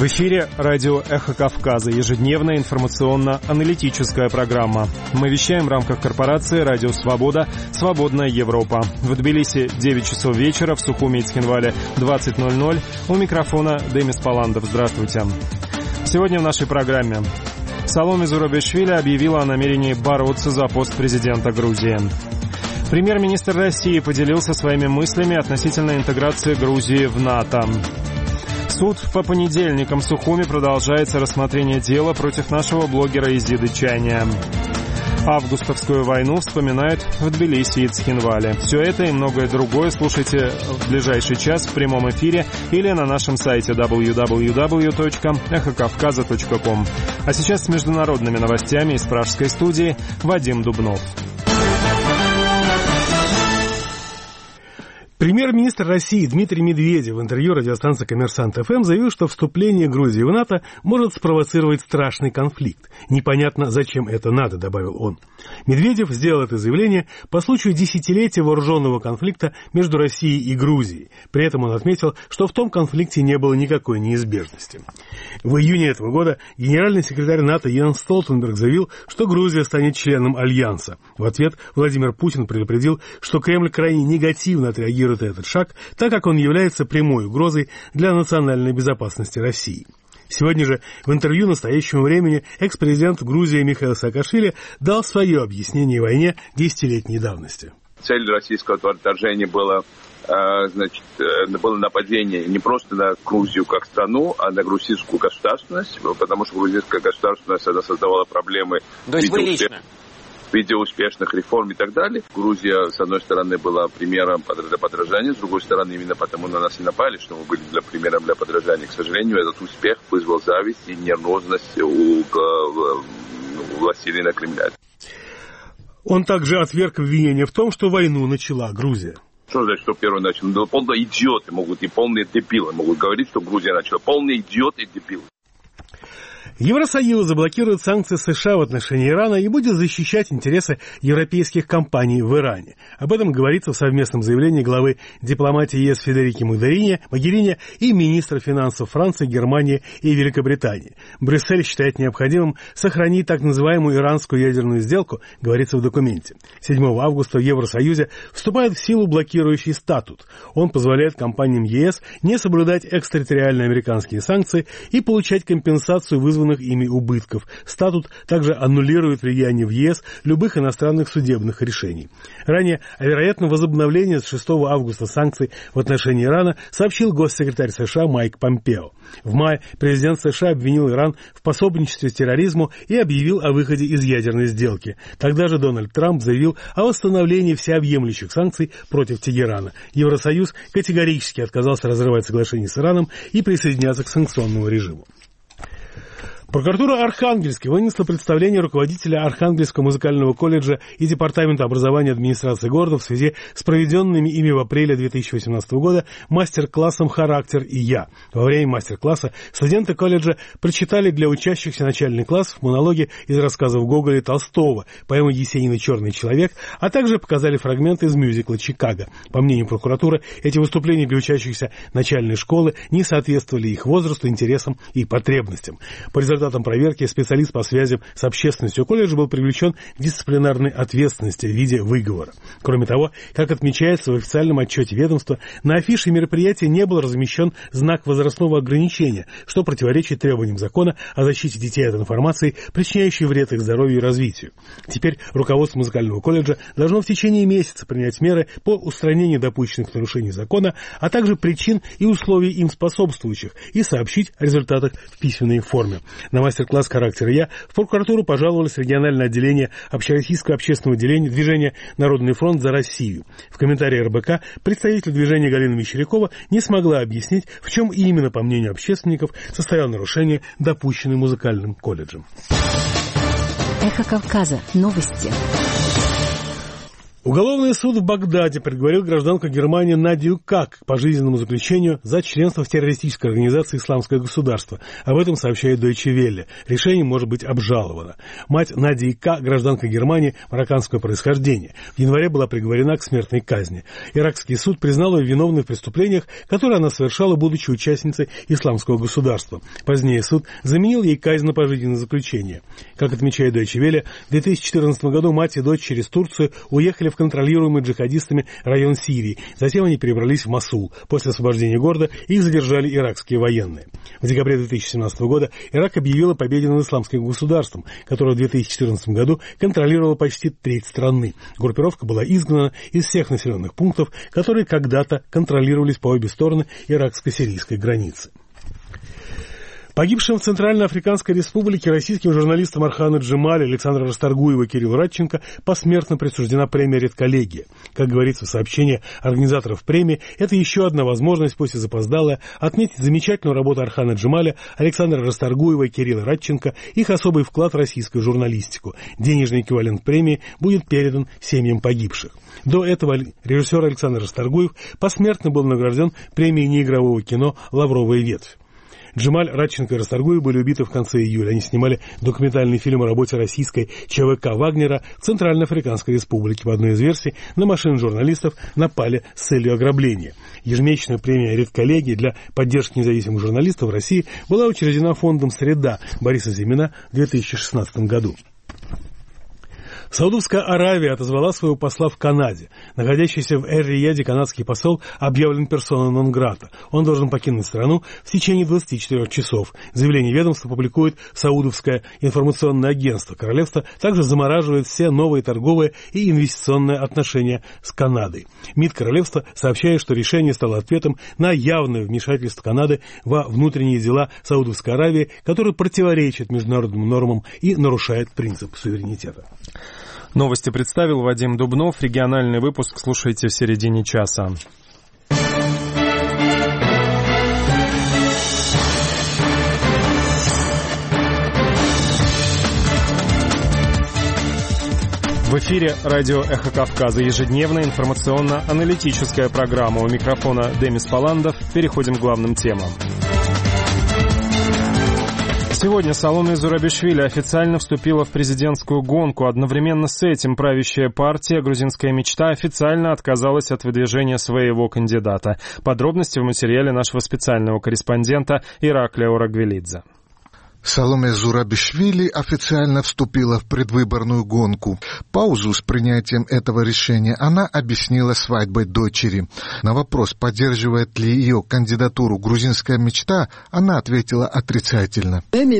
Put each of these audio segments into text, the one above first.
В эфире радио «Эхо Кавказа», ежедневная информационно-аналитическая программа. Мы вещаем в рамках корпорации «Радио Свобода», «Свободная Европа». В Тбилиси 9 часов вечера, в Сухуми и Цхинвале 20:00. У микрофона Демис Паландов. Здравствуйте. Сегодня в нашей программе. Саломе Зурабишвили объявила о намерении бороться за пост президента Грузии. Премьер-министр России поделился своими мыслями относительно интеграции Грузии в НАТО. Суд по понедельникам в Сухуми продолжается рассмотрение дела против нашего блогера Изиды Чания. Августовскую войну вспоминают в Тбилиси и Цхинвале. Все это и многое другое слушайте в ближайший час в прямом эфире или на нашем сайте www.эхокавказа.ком. А сейчас с международными новостями из пражской студии Вадим Дубнов. Премьер-министр России Дмитрий Медведев в интервью радиостанции «Коммерсант ФМ» заявил, что вступление Грузии в НАТО может спровоцировать страшный конфликт. Непонятно, зачем это надо, добавил он. Медведев сделал это заявление по случаю десятилетия вооруженного конфликта между Россией и Грузией. При этом он отметил, что в том конфликте не было никакой неизбежности. В июне этого года генеральный секретарь НАТО Йенс Столтенберг заявил, что Грузия станет членом Альянса. В ответ Владимир Путин предупредил, что Кремль крайне негативно отреагирует на этот шаг, так как он является прямой угрозой для национальной безопасности России. Сегодня же в интервью «Настоящему времени» экс-президент Грузии Михаил Саакашвили дал свое объяснение войне десятилетней давности. Цель российского вторжения было нападение не просто на Грузию как страну, а на грузинскую государственность, потому что грузинская государственность она создавала проблемы. То есть вы лично? В виде успешных реформ и так далее. Грузия, с одной стороны, была примером для подражания, с другой стороны, именно потому на нас и напали, что мы были примером для подражания. К сожалению, этот успех вызвал зависть и нервозность у властелина Кремля. Он также отверг обвинение в том, что войну начала Грузия. Что значит, что первый начал? Ну, полные идиоты могут и полные дебилы могут говорить, что Грузия начала. Полные идиоты и дебилы. Евросоюз заблокирует санкции США в отношении Ирана и будет защищать интересы европейских компаний в Иране. Об этом говорится в совместном заявлении главы дипломатии ЕС Федерики Могерини и министра финансов Франции, Германии и Великобритании. Брюссель считает необходимым сохранить так называемую иранскую ядерную сделку, говорится в документе. 7 августа в Евросоюзе вступает в силу блокирующий статут. Он позволяет компаниям ЕС не соблюдать экстерриториальные американские санкции и получать компенсацию вызванных ими убытков. Статут также аннулирует влияние в ЕС любых иностранных судебных решений. Ранее о вероятном возобновлении с 6 августа санкций в отношении Ирана сообщил госсекретарь США Майк Помпео. В мае президент США обвинил Иран в пособничестве терроризму и объявил о выходе из ядерной сделки. Тогда же Дональд Трамп заявил о восстановлении всеобъемлющих санкций против Тегерана. Евросоюз категорически отказался разрывать соглашение с Ираном и присоединяться к санкционному режиму. Прокуратура Архангельска вынесла представление руководителя Архангельского музыкального колледжа и Департамента образования администрации города в связи с проведенными ими в апреле 2018 года мастер-классом «Характер и я». Во время мастер-класса студенты колледжа прочитали для учащихся начальных классов монологи из рассказов Гоголя и Толстого, поэмы Есенина «Черный человек», а также показали фрагменты из мюзикла «Чикаго». По мнению прокуратуры, эти выступления для учащихся начальной школы не соответствовали их возрасту, интересам и потребностям. По результатам проверки специалист по связям с общественностью колледжа был привлечен к дисциплинарной ответственности в виде выговора. Кроме того, как отмечается в официальном отчете ведомства, на афише мероприятия не был размещен знак возрастного ограничения, что противоречит требованиям закона о защите детей от информации, причиняющей вред их здоровью и развитию. Теперь руководство музыкального колледжа должно в течение месяца принять меры по устранению допущенных нарушений закона, а также причин и условий им способствующих, и сообщить о результатах в письменной форме. На мастер-класс «Характер и я» в прокуратуру пожаловалось региональное отделение Общероссийского общественного движения «Народный фронт за Россию». В комментарии РБК представитель движения Галина Мещерякова не смогла объяснить, в чем именно, по мнению общественников, состояло нарушение, допущенное музыкальным колледжем. Эхо Кавказа. Новости. Уголовный суд в Багдаде приговорил гражданку Германии Надию К. к пожизненному заключению за членство в террористической организации «Исламское государство». Об этом сообщает Deutsche Welle. Решение может быть обжаловано. Мать Надии К., гражданка Германии марокканского происхождения, в январе была приговорена к смертной казни. Иракский суд признал ее виновной в преступлениях, которые она совершала, будучи участницей «Исламского государства». Позднее суд заменил ей казнь на пожизненное заключение. Как отмечает Deutsche Welle, в 2014 году мать и дочь через Турцию уехали в контролируемый джихадистами район Сирии. Затем они перебрались в Мосул. После освобождения города их задержали иракские военные. В декабре 2017 года Ирак объявил о победе над Исламским государством, которое в 2014 году контролировало почти треть страны. Группировка была изгнана из всех населенных пунктов, которые когда-то контролировались по обе стороны иракско-сирийской границы. Погибшим в Центральноафриканской Республике российским журналистам Орхану Джемалю, Александру Расторгуеву и Кириллу Радченко посмертно присуждена премия «Редколлегия». Как говорится в сообщении организаторов премии, это еще одна возможность, пусть и запоздалая, отметить замечательную работу Орхана Джемаля, Александра Расторгуева и Кирилла Радченко, их особый вклад в российскую журналистику. Денежный эквивалент премии будет передан семьям погибших. До этого режиссер Александр Расторгуев посмертно был награжден премией неигрового кино «Лавровая ветвь». Джемаль, Радченко и Расторгуев были убиты в конце июля. Они снимали документальный фильм о работе российской ЧВК «Вагнера» в Центральноафриканской Республике. По одной из версий, на машину журналистов напали с целью ограбления. Ежемесячная премия «Редколлегии» для поддержки независимых журналистов в России была учреждена фондом «Среда» Бориса Зимина в 2016 году. Саудовская Аравия отозвала своего посла в Канаде. Находящийся в Эр-Рияде канадский посол объявлен персона нон-грата. Он должен покинуть страну в течение 24 часов. Заявление ведомства публикует Саудовское информационное агентство. Королевство также замораживает все новые торговые и инвестиционные отношения с Канадой. МИД королевства сообщает, что решение стало ответом на явное вмешательство Канады во внутренние дела Саудовской Аравии, которое противоречит международным нормам и нарушает принцип суверенитета. Новости представил Вадим Дубнов. Региональный выпуск слушайте в середине часа. В эфире радио «Эхо Кавказа». Ежедневная информационно-аналитическая программа. У микрофона Демис Паландов. Переходим к главным темам. Сегодня Саломе Зурабишвили официально вступила в президентскую гонку. Одновременно с этим правящая партия «Грузинская мечта» официально отказалась от выдвижения своего кандидата. Подробности в материале нашего специального корреспондента Ираклия Орагвелидзе. Саломе Зурабишвили официально вступила в предвыборную гонку. Паузу с принятием этого решения она объяснила свадьбой дочери. На вопрос, поддерживает ли ее кандидатуру «Грузинская мечта», она ответила отрицательно.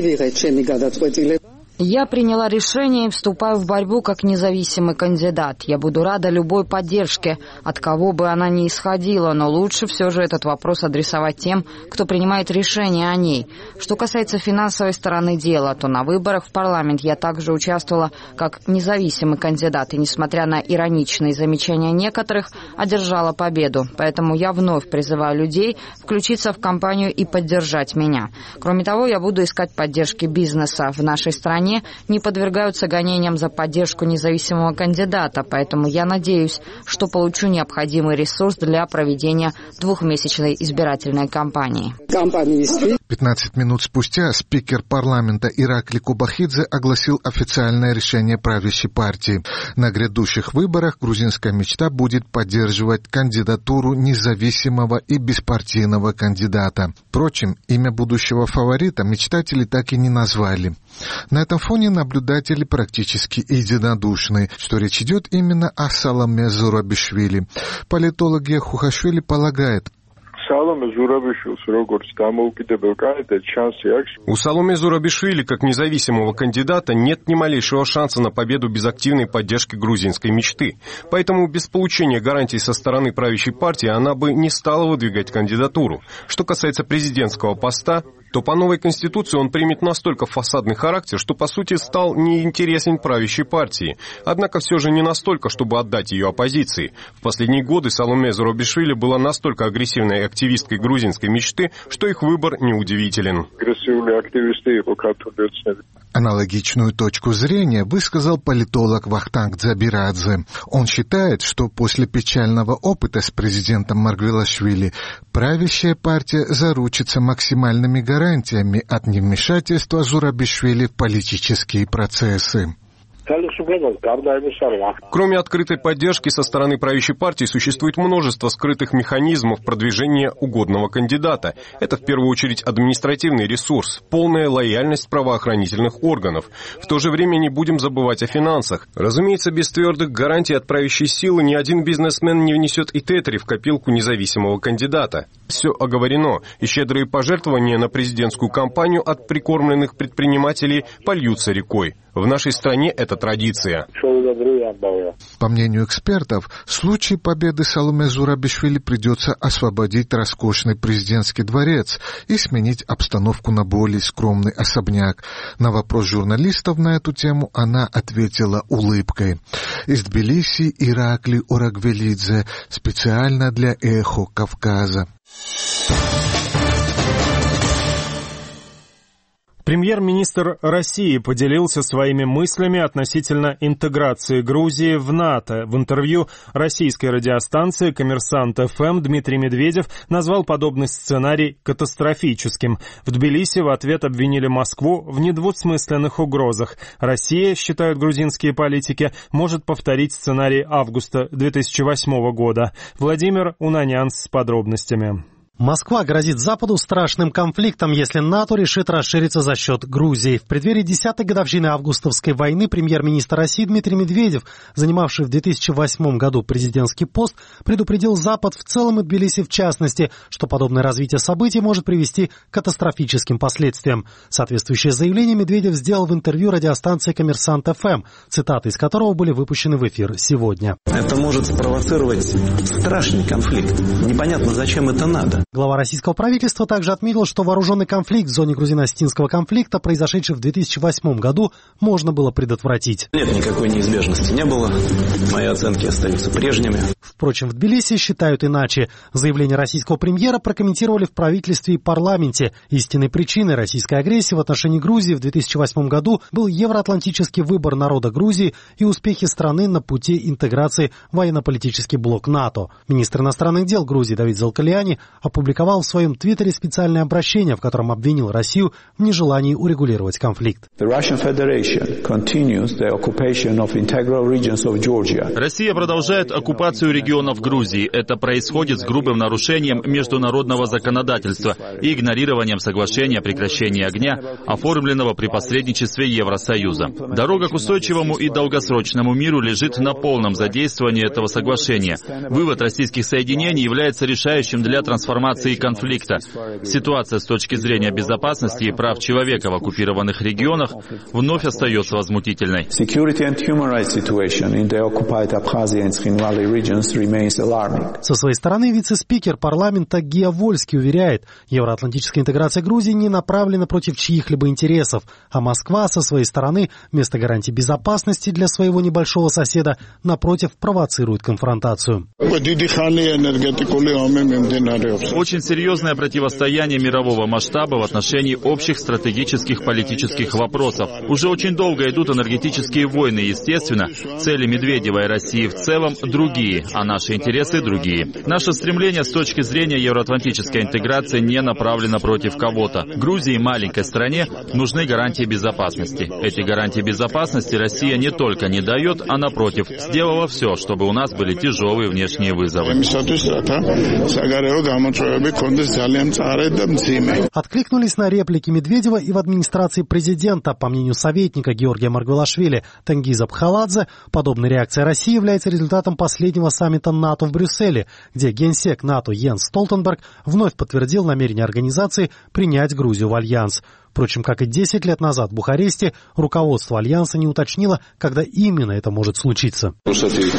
Я приняла решение и вступаю в борьбу как независимый кандидат. Я буду рада любой поддержке, от кого бы она ни исходила, но лучше все же этот вопрос адресовать тем, кто принимает решение о ней. Что касается финансовой стороны дела, то на выборах в парламент я также участвовала как независимый кандидат и, несмотря на ироничные замечания некоторых, одержала победу. Поэтому я вновь призываю людей включиться в кампанию и поддержать меня. Кроме того, я буду искать поддержки бизнеса в нашей стране. Не подвергаются гонениям за поддержку независимого кандидата, поэтому я надеюсь, что получу необходимый ресурс для проведения двухмесячной избирательной кампании. 15 минут спустя спикер парламента Иракли Кубахидзе огласил официальное решение правящей партии. На грядущих выборах «Грузинская мечта» будет поддерживать кандидатуру независимого и беспартийного кандидата. Впрочем, имя будущего фаворита мечтатели так и не назвали. На этом фоне наблюдатели практически единодушны, что речь идет именно о Саломе Зурабишвили. Политолог Хухашвили полагает, у Саломе Зурабишвили, как независимого кандидата, нет ни малейшего шанса на победу без активной поддержки грузинской мечты. Поэтому без получения гарантий со стороны правящей партии она бы не стала выдвигать кандидатуру. Что касается президентского поста, то по новой конституции он примет настолько фасадный характер, что по сути стал неинтересен правящей партии. Однако все же не настолько, чтобы отдать ее оппозиции. В последние годы Саломе Зурабишвили была настолько агрессивной и активисткой грузинской мечты, что их выбор неудивителен. Аналогичную точку зрения высказал политолог Вахтанг Дзабирадзе. Он считает, что после печального опыта с президентом Маргвелашвили правящая партия заручится максимальными гарантиями от невмешательства Зурабишвили в политические процессы. Кроме открытой поддержки со стороны правящей партии, существует множество скрытых механизмов продвижения угодного кандидата. Это в первую очередь административный ресурс, полная лояльность правоохранительных органов. В то же время не будем забывать о финансах. Разумеется, без твердых гарантий от правящей силы ни один бизнесмен не внесет и тетри в копилку независимого кандидата. Все оговорено, и щедрые пожертвования на президентскую кампанию от прикормленных предпринимателей польются рекой. В нашей стране это традиция. По мнению экспертов, в случае победы Саломе Зурабишвили придется освободить роскошный президентский дворец и сменить обстановку на более скромный особняк. На вопрос журналистов на эту тему она ответила улыбкой. Из Тбилиси Иракли Орагвелидзе специально для «Эхо Кавказа». Премьер-министр России поделился своими мыслями относительно интеграции Грузии в НАТО. В интервью российской радиостанции «Коммерсант ФМ» Дмитрий Медведев назвал подобный сценарий катастрофическим. В Тбилиси в ответ обвинили Москву в недвусмысленных угрозах. Россия, считают грузинские политики, может повторить сценарий августа 2008 года. Владимир Унанян с подробностями. Москва грозит Западу страшным конфликтом, если НАТО решит расшириться за счет Грузии. В преддверии 10-й годовщины августовской войны премьер-министр России Дмитрий Медведев, занимавший в 2008 году президентский пост, предупредил Запад в целом и Тбилиси в частности, что подобное развитие событий может привести к катастрофическим последствиям. Соответствующее заявление Медведев сделал в интервью радиостанции «Коммерсант ФМ», цитаты из которого были выпущены в эфир сегодня. Это может спровоцировать страшный конфликт. Непонятно, зачем это надо. Глава российского правительства также отметил, что вооруженный конфликт в зоне грузино-осетинского конфликта, произошедший в 2008 году, можно было предотвратить. Нет, никакой неизбежности не было. Мои оценки остаются прежними. Впрочем, в Тбилиси считают иначе. Заявление российского премьера прокомментировали в правительстве и парламенте. Истинной причиной российской агрессии в отношении Грузии в 2008 году был евроатлантический выбор народа Грузии и успехи страны на пути интеграции в военно-политический блок НАТО. Министр иностранных дел Грузии Давид Залкалиани опубликовал в своем твиттере специальное обращение, в котором обвинил Россию в нежелании урегулировать конфликт. Россия продолжает оккупацию регионов Грузии. Это происходит с грубым нарушением международного законодательства и игнорированием соглашения о прекращении огня, оформленного при посредничестве Евросоюза. Дорога к устойчивому и долгосрочному миру лежит на полном задействовании этого соглашения. Вывод российских соединений является решающим для трансформации конфликта. Ситуация с точки зрения безопасности и прав человека в оккупированных регионах вновь остается возмутительной. Со своей стороны вице-спикер парламента Гия Вольский уверяет, евроатлантическая интеграция Грузии не направлена против чьих-либо интересов, а Москва со своей стороны вместо гарантий безопасности для своего небольшого соседа, напротив, провоцирует конфронтацию. Очень серьезное противостояние мирового масштаба в отношении общих стратегических политических вопросов. Уже очень долго идут энергетические войны, естественно. Цели Медведева и России в целом другие, а наши интересы другие. Наше стремление с точки зрения евроатлантической интеграции не направлено против кого-то. Грузии, маленькой стране, нужны гарантии безопасности. Эти гарантии безопасности Россия не только не дает, а напротив, сделала все, чтобы у нас были тяжелые внешние вызовы. Откликнулись на реплики Медведева и в администрации президента. По мнению советника Георгия Маргвелашвили Тенгиза Пхаладзе, подобная реакция России является результатом последнего саммита НАТО в Брюсселе, где генсек НАТО Йенс Столтенберг вновь подтвердил намерение организации принять Грузию в альянс. Впрочем, как и 10 лет назад в Бухаресте, руководство Альянса не уточнило, когда именно это может случиться. В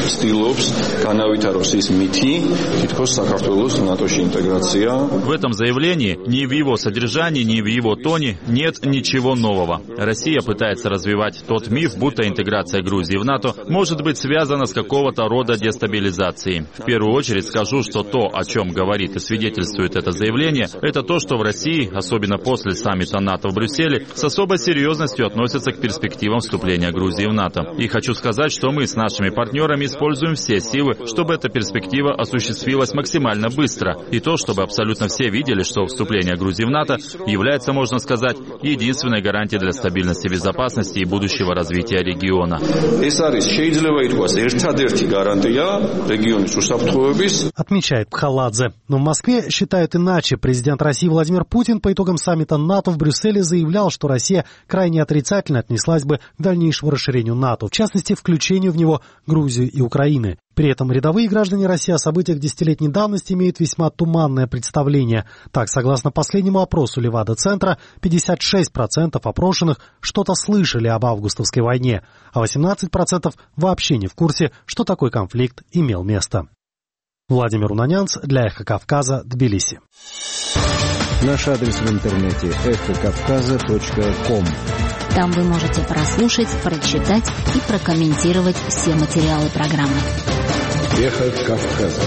этом заявлении ни в его содержании, ни в его тоне нет ничего нового. Россия пытается развивать тот миф, будто интеграция Грузии в НАТО может быть связана с какого-то рода дестабилизацией. В первую очередь скажу, что то, о чем говорит и свидетельствует это заявление, это то, что в России, особенно после саммита НАТО в Брюсселе, с особой серьезностью относятся к перспективам вступления Грузии в НАТО. И хочу сказать, что мы с нашими партнерами используем все силы, чтобы эта перспектива осуществилась максимально быстро. И то, чтобы абсолютно все видели, что вступление Грузии в НАТО является, можно сказать, единственной гарантией для стабильности, безопасности и будущего развития региона. Отмечает Пхаладзе. Но в Москве считают иначе. Президент России Владимир Путин по итогам саммита НАТО в Брюсселе заявлял, что Россия крайне отрицательно отнеслась бы к дальнейшему расширению НАТО, в частности, включению в него Грузии и Украины. При этом рядовые граждане России о событиях десятилетней давности имеют весьма туманное представление. Так, согласно последнему опросу Левада-центра, 56% опрошенных что-то слышали об августовской войне, а 18% вообще не в курсе, что такой конфликт имел место. Владимир Унанянц для «Эхо Кавказа», Тбилиси. Наш адрес в интернете эхокавказа.ком. Там вы можете прослушать, прочитать и прокомментировать все материалы программы. Эхо Кавказа.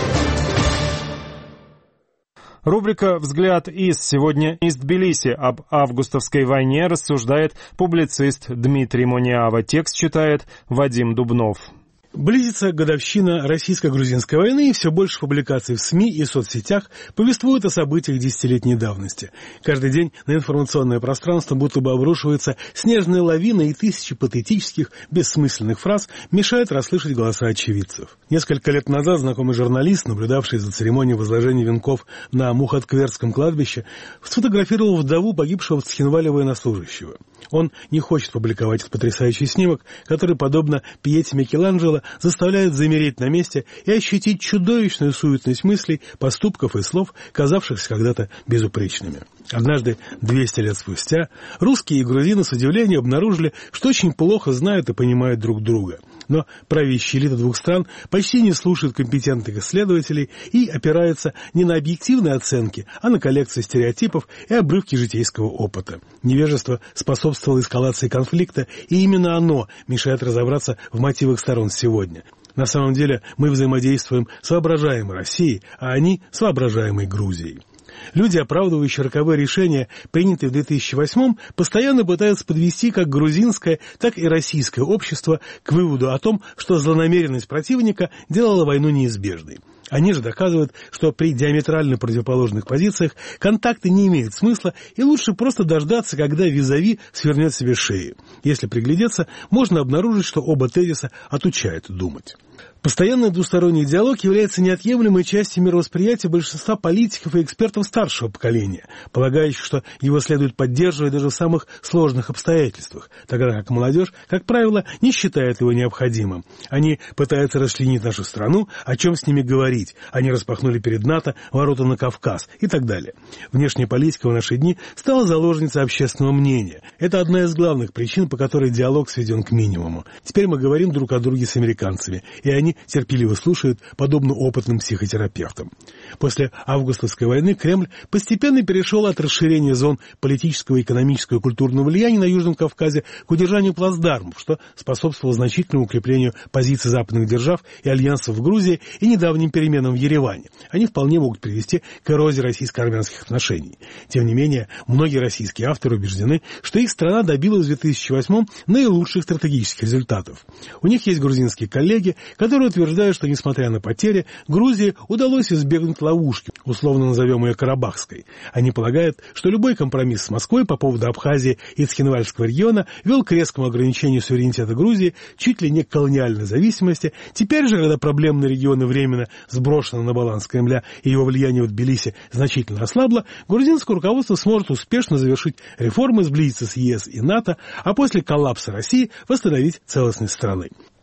Рубрика «Взгляд из». Сегодня из Тбилиси об августовской войне рассуждает публицист Дмитрий Мониава. Текст читает Вадим Дубнов. Близится годовщина российско-грузинской войны, и все больше публикаций в СМИ и соцсетях повествуют о событиях десятилетней давности. Каждый день на информационное пространство будто бы обрушивается снежная лавина, и тысячи патетических, бессмысленных фраз мешают расслышать голоса очевидцев. Несколько лет назад знакомый журналист, наблюдавший за церемонией возложения венков на Мухаткверском кладбище, сфотографировал вдову погибшего в Цхинвале военнослужащего. Он не хочет публиковать этот потрясающий снимок, который, подобно Пьете Микеланджело, заставляет замереть на месте и ощутить чудовищную суетность мыслей, поступков и слов, казавшихся когда-то безупречными. Однажды, 200 лет спустя, русские и грузины с удивлением обнаружили, что очень плохо знают и понимают друг друга. Но правящая элита двух стран почти не слушает компетентных исследователей и опирается не на объективные оценки, а на коллекции стереотипов и обрывки житейского опыта. Невежество способствовало эскалации конфликта, и именно оно мешает разобраться в мотивах сторон сегодня. На самом деле мы взаимодействуем с воображаемой Россией, а они с воображаемой Грузией. Люди, оправдывающие роковые решения, принятые в 2008-м, постоянно пытаются подвести как грузинское, так и российское общество к выводу о том, что злонамеренность противника делала войну неизбежной. Они же доказывают, что при диаметрально противоположных позициях контакты не имеют смысла, и лучше просто дождаться, когда визави свернет себе шеи. Если приглядеться, можно обнаружить, что оба тезиса отучают думать. Постоянный двусторонний диалог является неотъемлемой частью мировосприятия большинства политиков и экспертов старшего поколения, полагающих, что его следует поддерживать даже в самых сложных обстоятельствах, тогда как молодежь, как правило, не считает его необходимым. Они пытаются расчленить нашу страну, о чем с ними говорить. Они распахнули перед НАТО ворота на Кавказ и так далее. Внешняя политика в наши дни стала заложницей общественного мнения. Это одна из главных причин, по которой диалог сведен к минимуму. Теперь мы говорим друг о друге с американцами, и они терпеливо слушают, подобно опытным психотерапевтам. После августовской войны Кремль постепенно перешел от расширения зон политического, экономического и культурного влияния на Южном Кавказе к удержанию плацдармов, что способствовало значительному укреплению позиций западных держав и альянсов в Грузии и недавним переменам в Ереване. Они вполне могут привести к эрозии российско-армянских отношений. Тем не менее, многие российские авторы убеждены, что их страна добилась в 2008-м наилучших стратегических результатов. У них есть грузинские коллеги, которые утверждают, что, несмотря на потери, Грузии удалось избегнуть ловушки, условно назовем ее Карабахской. Они полагают, что любой компромисс с Москвой по поводу Абхазии и Цхинвальского региона вел к резкому ограничению суверенитета Грузии, чуть ли не к колониальной зависимости. Теперь же, когда проблемные регионы временно сброшены на баланс Кремля и его влияние в Тбилиси значительно ослабло, грузинское руководство сможет успешно завершить реформы, сблизиться с ЕС и НАТО, а после коллапса России восстановить целостность страны.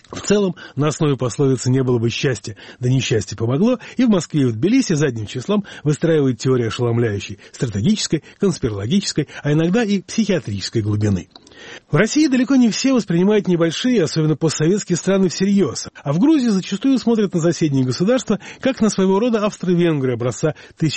В целом, на основе пословицы «не было бы счастья, да несчастье помогло», и в Москве, и в Тбилиси задним числом выстраивают теории ошеломляющей стратегической, конспирологической, а иногда и психиатрической глубины. В России далеко не все воспринимают небольшие, особенно постсоветские страны всерьез, а в Грузии зачастую смотрят на соседние государства как на своего рода Австро-Венгрию образца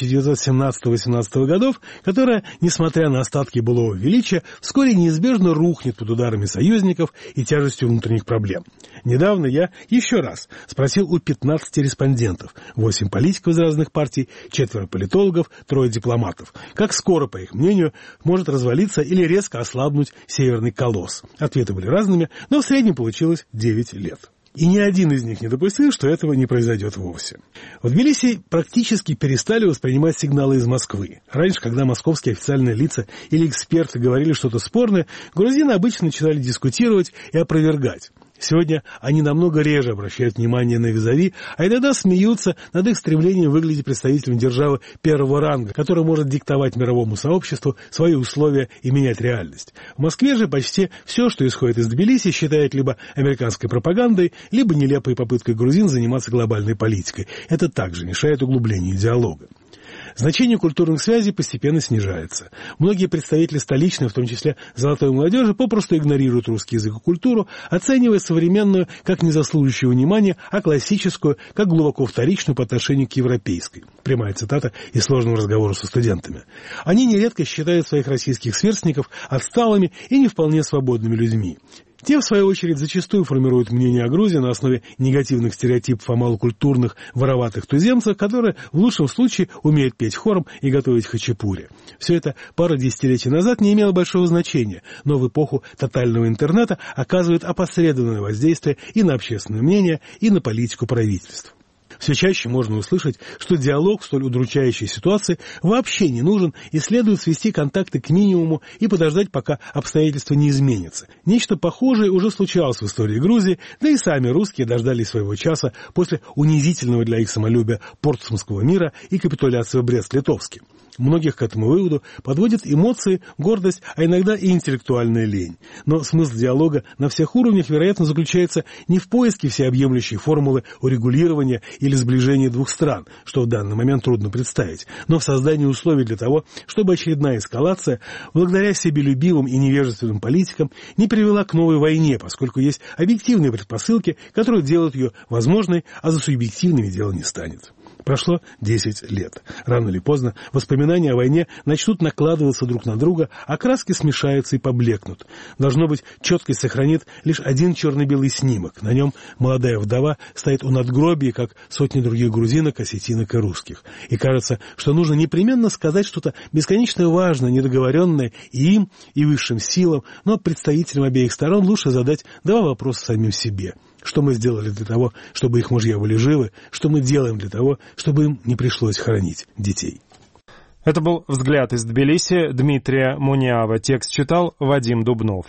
1917-18 годов, которая, несмотря на остатки былого величия, вскоре неизбежно рухнет под ударами союзников и тяжестью внутренних проблем. Недавно я еще раз спросил у 15 респондентов, 8 политиков из разных партий, 4 политологов, 3 дипломатов, как скоро, по их мнению, может развалиться или резко ослабнуть Северный колосс. Ответы были разными, но в среднем получилось 9 лет. И ни один из них не допустил, что этого не произойдет вовсе. В Тбилиси практически перестали воспринимать сигналы из Москвы. Раньше, когда московские официальные лица или эксперты говорили что-то спорное, грузины обычно начинали дискутировать и опровергать. Сегодня они намного реже обращают внимание на визави, а иногда смеются над их стремлением выглядеть представителем державы первого ранга, которая может диктовать мировому сообществу свои условия и менять реальность. В Москве же почти все, что исходит из Тбилиси, считают либо американской пропагандой, либо нелепой попыткой грузин заниматься глобальной политикой. Это также мешает углублению диалога. Значение культурных связей постепенно снижается. Многие представители столичной, в том числе золотой молодежи, попросту игнорируют русский язык и культуру, оценивая современную как не заслуживающую внимания, а классическую как глубоко вторичную по отношению к европейской. Прямая цитата из сложного разговора со студентами. Они нередко считают своих российских сверстников отсталыми и не вполне свободными людьми. Те, в свою очередь, зачастую формируют мнение о Грузии на основе негативных стереотипов о малокультурных, вороватых туземцах, которые в лучшем случае умеют петь хором и готовить хачапури. Все это пару десятилетий назад не имело большого значения, но в эпоху тотального интернета оказывает опосредованное воздействие и на общественное мнение, и на политику правительств. Все чаще можно услышать, что диалог в столь удручающей ситуации вообще не нужен и следует свести контакты к минимуму и подождать, пока обстоятельства не изменятся. Нечто похожее уже случалось в истории Грузии, да и сами русские дождались своего часа после унизительного для их самолюбия Портсмутского мира и капитуляции в Брест-Литовске. Многих к этому выводу подводят эмоции, гордость, а иногда и интеллектуальная лень. Но смысл диалога на всех уровнях, вероятно, заключается не в поиске всеобъемлющей формулы урегулирования или сближения двух стран, что в данный момент трудно представить, но в создании условий для того, чтобы очередная эскалация, благодаря себелюбивым и невежественным политикам, не привела к новой войне, поскольку есть объективные предпосылки, которые делают ее возможной, а за субъективными дело не станет. Прошло 10 лет. Рано или поздно воспоминания о войне начнут накладываться друг на друга, а краски смешаются и поблекнут. Должно быть, четкость сохранит лишь один черно-белый снимок. На нем молодая вдова стоит у надгробия, как сотни других грузинок, осетинок и русских. И кажется, что нужно непременно сказать что-то бесконечно важное, недоговоренное и им, и высшим силам, но представителям обеих сторон лучше задать 2 вопроса самим себе. Что мы сделали для того, чтобы их мужья были живы? Что мы делаем для того, чтобы им не пришлось хоронить детей? Это был «Взгляд из Тбилиси» Дмитрия Муниава. Текст читал Вадим Дубнов.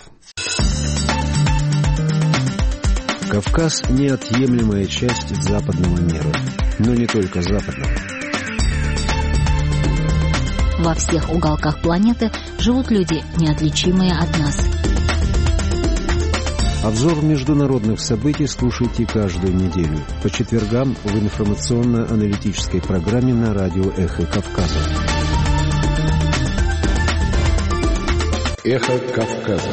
Кавказ – неотъемлемая часть западного мира, но не только западного. Во всех уголках планеты живут люди, неотличимые от нас. Обзор международных событий слушайте каждую неделю по четвергам в информационно-аналитической программе на радио «Эхо Кавказа». «Эхо Кавказа».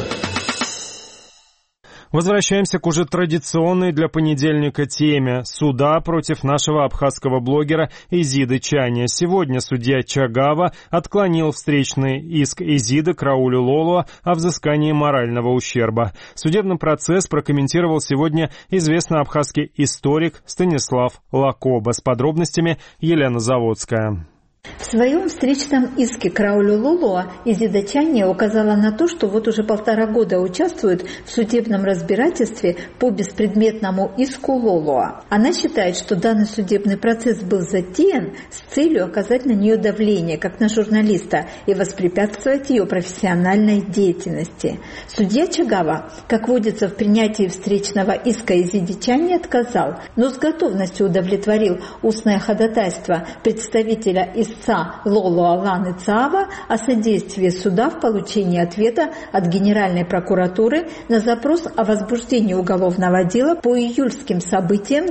Возвращаемся к уже традиционной для понедельника теме суда против нашего абхазского блогера Изиды Чаня. Сегодня судья Чагава отклонил встречный иск Изиды к Раулю Лолуа о взыскании морального ущерба. Судебный процесс прокомментировал сегодня известный абхазский историк Станислав Лакоба. С подробностями Елена Заводская. В своем встречном иске к Раулю Лолуа Изида Чаня указала на то, что вот уже 1,5 года участвует в судебном разбирательстве по беспредметному иску Лолуа. Она считает, что данный судебный процесс был затеян с целью оказать на нее давление, как на журналиста, и воспрепятствовать ее профессиональной деятельности. Судья Чагава, как водится в принятии встречного иска Изиде Чани, отказал, но с готовностью удовлетворил устное ходатайство представителя из истца Лоло Ланы Цаава о содействии суда в получении ответа от Генеральной прокуратуры на запрос о возбуждении уголовного дела по июльским событиям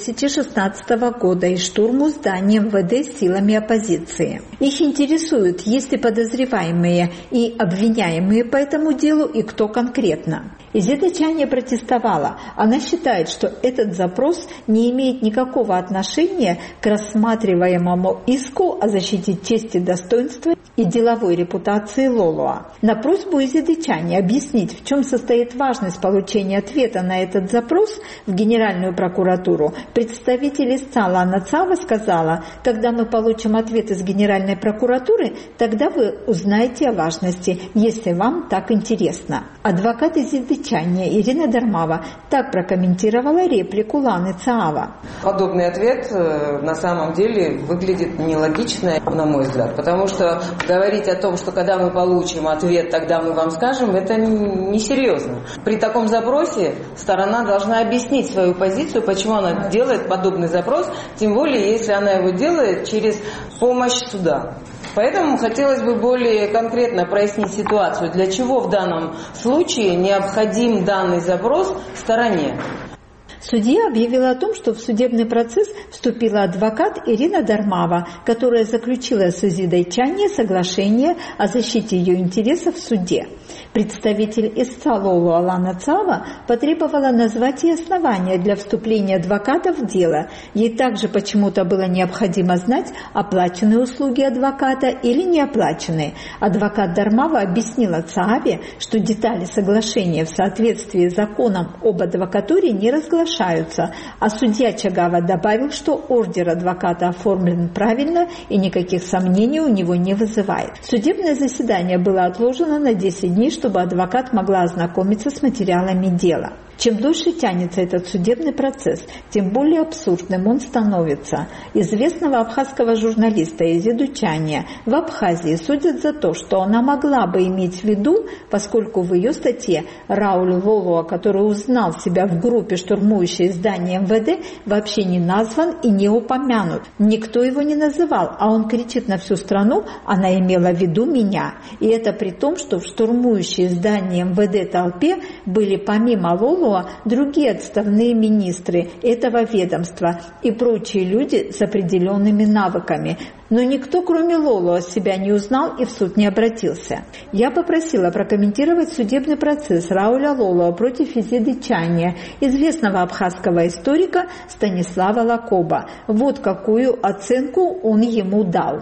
2016 года и штурму здания МВД силами оппозиции. Их интересует, есть ли подозреваемые и обвиняемые по этому делу и кто конкретно. Изида Чанье протестовала. Она считает, что этот запрос не имеет никакого отношения к рассматриваемому иску о защите чести, достоинства и деловой репутации Лолоа. На просьбу Изиды Чанье объяснить, в чем состоит важность получения ответа на этот запрос в Генеральную прокуратуру, представитель истца Лана Цаава сказала: когда мы получим ответ из Генеральной прокуратуры, тогда вы узнаете о важности, если вам так интересно. Адвокат Изиды Чанье Ирина Дармава так прокомментировала реплику Ланы Цаава. Подобный ответ на самом деле выглядит нелогично, на мой взгляд, потому что говорить о том, что когда мы получим ответ, тогда мы вам скажем, это несерьезно. При таком запросе сторона должна объяснить свою позицию, почему она делает подобный запрос, тем более, если она его делает через помощь суда. Поэтому хотелось бы более конкретно прояснить ситуацию, для чего в данном случае необходим данный запрос стороне. Судья объявила о том, что в судебный процесс вступила адвокат Ирина Дармава, которая заключила с Изидой Чанье соглашение о защите ее интересов в суде. Представитель истца Лолоа Лана Цаава потребовала назвать и основания для вступления адвоката в дело. Ей также почему-то было необходимо знать, оплаченные услуги адвоката или не оплаченные. Адвокат Дармава объяснила Цааве, что детали соглашения в соответствии с законом об адвокатуре не разглашаются, а судья Чагава добавил, что ордер адвоката оформлен правильно и никаких сомнений у него не вызывает. Судебное заседание было отложено на 10 дней, чтобы адвокат могла ознакомиться с материалами дела. Чем дольше тянется этот судебный процесс, тем более абсурдным он становится. Известного абхазского журналиста Изиду Чанье в Абхазии судят за то, что она могла бы иметь в виду, поскольку в ее статье Рауль Лолоа, который узнал себя в группе, штурмующей здание МВД, вообще не назван и не упомянут. Никто его не называл, а он кричит на всю страну: она имела в виду меня. И это при том, что в штурмующей здание МВД толпе были помимо Лолоа другие отставные министры этого ведомства и прочие люди с определенными навыками. Но никто, кроме Лолоа, себя не узнал и в суд не обратился. Я попросила прокомментировать судебный процесс Рауля Лолоа против Изиды Чанье, известного абхазского историка Станислава Лакоба. Вот какую оценку он ему дал.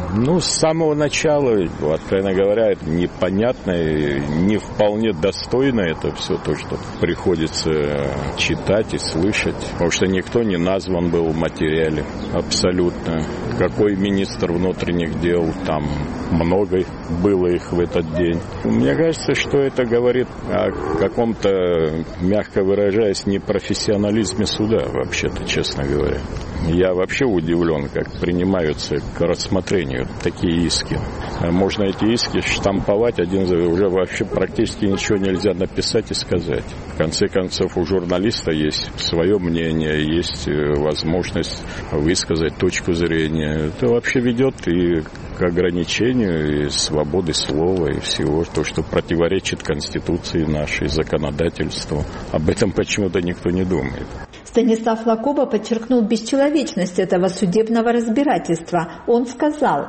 С самого начала, откровенно говоря, это непонятно и не вполне достойно это все то, что приходится читать и слышать. Потому что никто не назван был в материале абсолютно. Какой министр внутренних дел, там много было их в этот день. Мне кажется, что это говорит о каком-то, мягко выражаясь, непрофессионализме суда, вообще-то, честно говоря. Я вообще удивлен, как принимаются к рассмотрению такие иски. Можно эти иски штамповать один за уже вообще практически ничего нельзя написать и сказать. В конце концов, у журналиста есть свое мнение, есть возможность высказать точку зрения. Это вообще ведет и к ограничению и свободы слова, и всего, то, что противоречит Конституции нашей, законодательству. Об этом почему-то никто не думает. Станислав Лакоба подчеркнул бесчеловечность этого судебного разбирательства. Он сказал: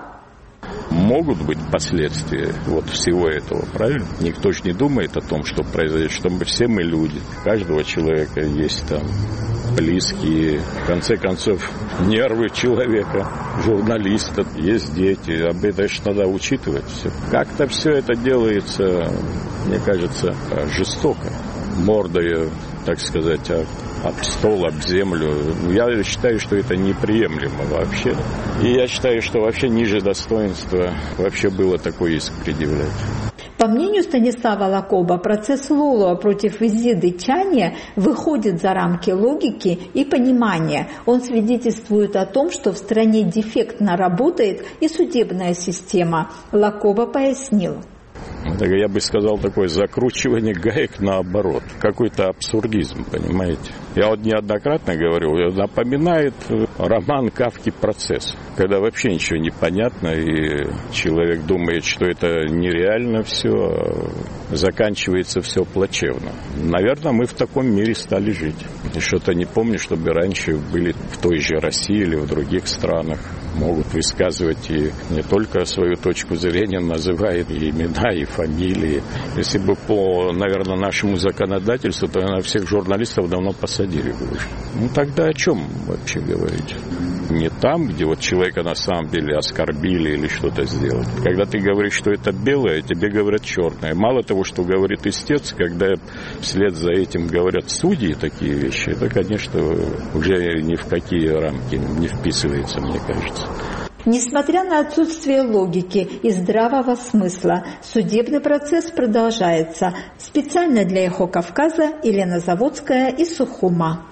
могут быть последствия всего этого, правильно? Никто же не думает о том, что произойдет, что все мы люди. У каждого человека есть там близкие, в конце концов, нервы человека, журналиста, есть дети. Об этом же надо учитывать все. Как-то все это делается, мне кажется, жестоко. Мордой, так сказать, об стол, об землю. Я считаю, что это неприемлемо вообще. И я считаю, что вообще ниже достоинства вообще было такой иск предъявлять. По мнению Станислава Лакоба, процесс Лолоа против Изиды Чанье выходит за рамки логики и понимания. Он свидетельствует о том, что в стране дефектно работает и судебная система. Лакоба пояснил. я бы сказал, такое закручивание гаек наоборот. Какой-то абсурдизм, понимаете. Я вот неоднократно говорю, напоминает роман Кафки «Процесс», когда вообще ничего не понятно, и человек думает, что это нереально все, заканчивается все плачевно. Наверное, мы в таком мире стали жить. И что-то не помню, чтобы раньше были в той же России или в других странах. Могут высказывать и не только свою точку зрения, называют и имена, и фамилии. Если бы по, наверное, нашему законодательству, то, наверное, всех журналистов давно посадили бы уже. Ну, тогда о чем вообще говорить? Не там, где вот человека на самом деле оскорбили или что-то сделали. Когда ты говоришь, что это белое, тебе говорят черное. Мало того, что говорит истец, когда вслед за этим говорят судьи такие вещи, это, конечно, уже ни в какие рамки не вписывается, мне кажется. Несмотря на отсутствие логики и здравого смысла, судебный процесс продолжается. Специально для «Эхо Кавказа» Елена Заводская из Сухума.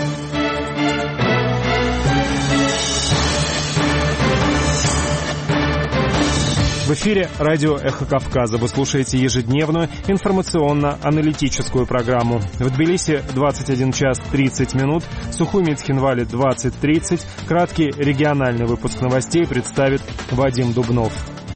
В эфире радио «Эхо Кавказа». Вы слушаете ежедневную информационно-аналитическую программу. В Тбилиси 21 час 30 минут, в Сухуми и Цхинвале 20:30. Краткий региональный выпуск новостей представит Вадим Дубнов.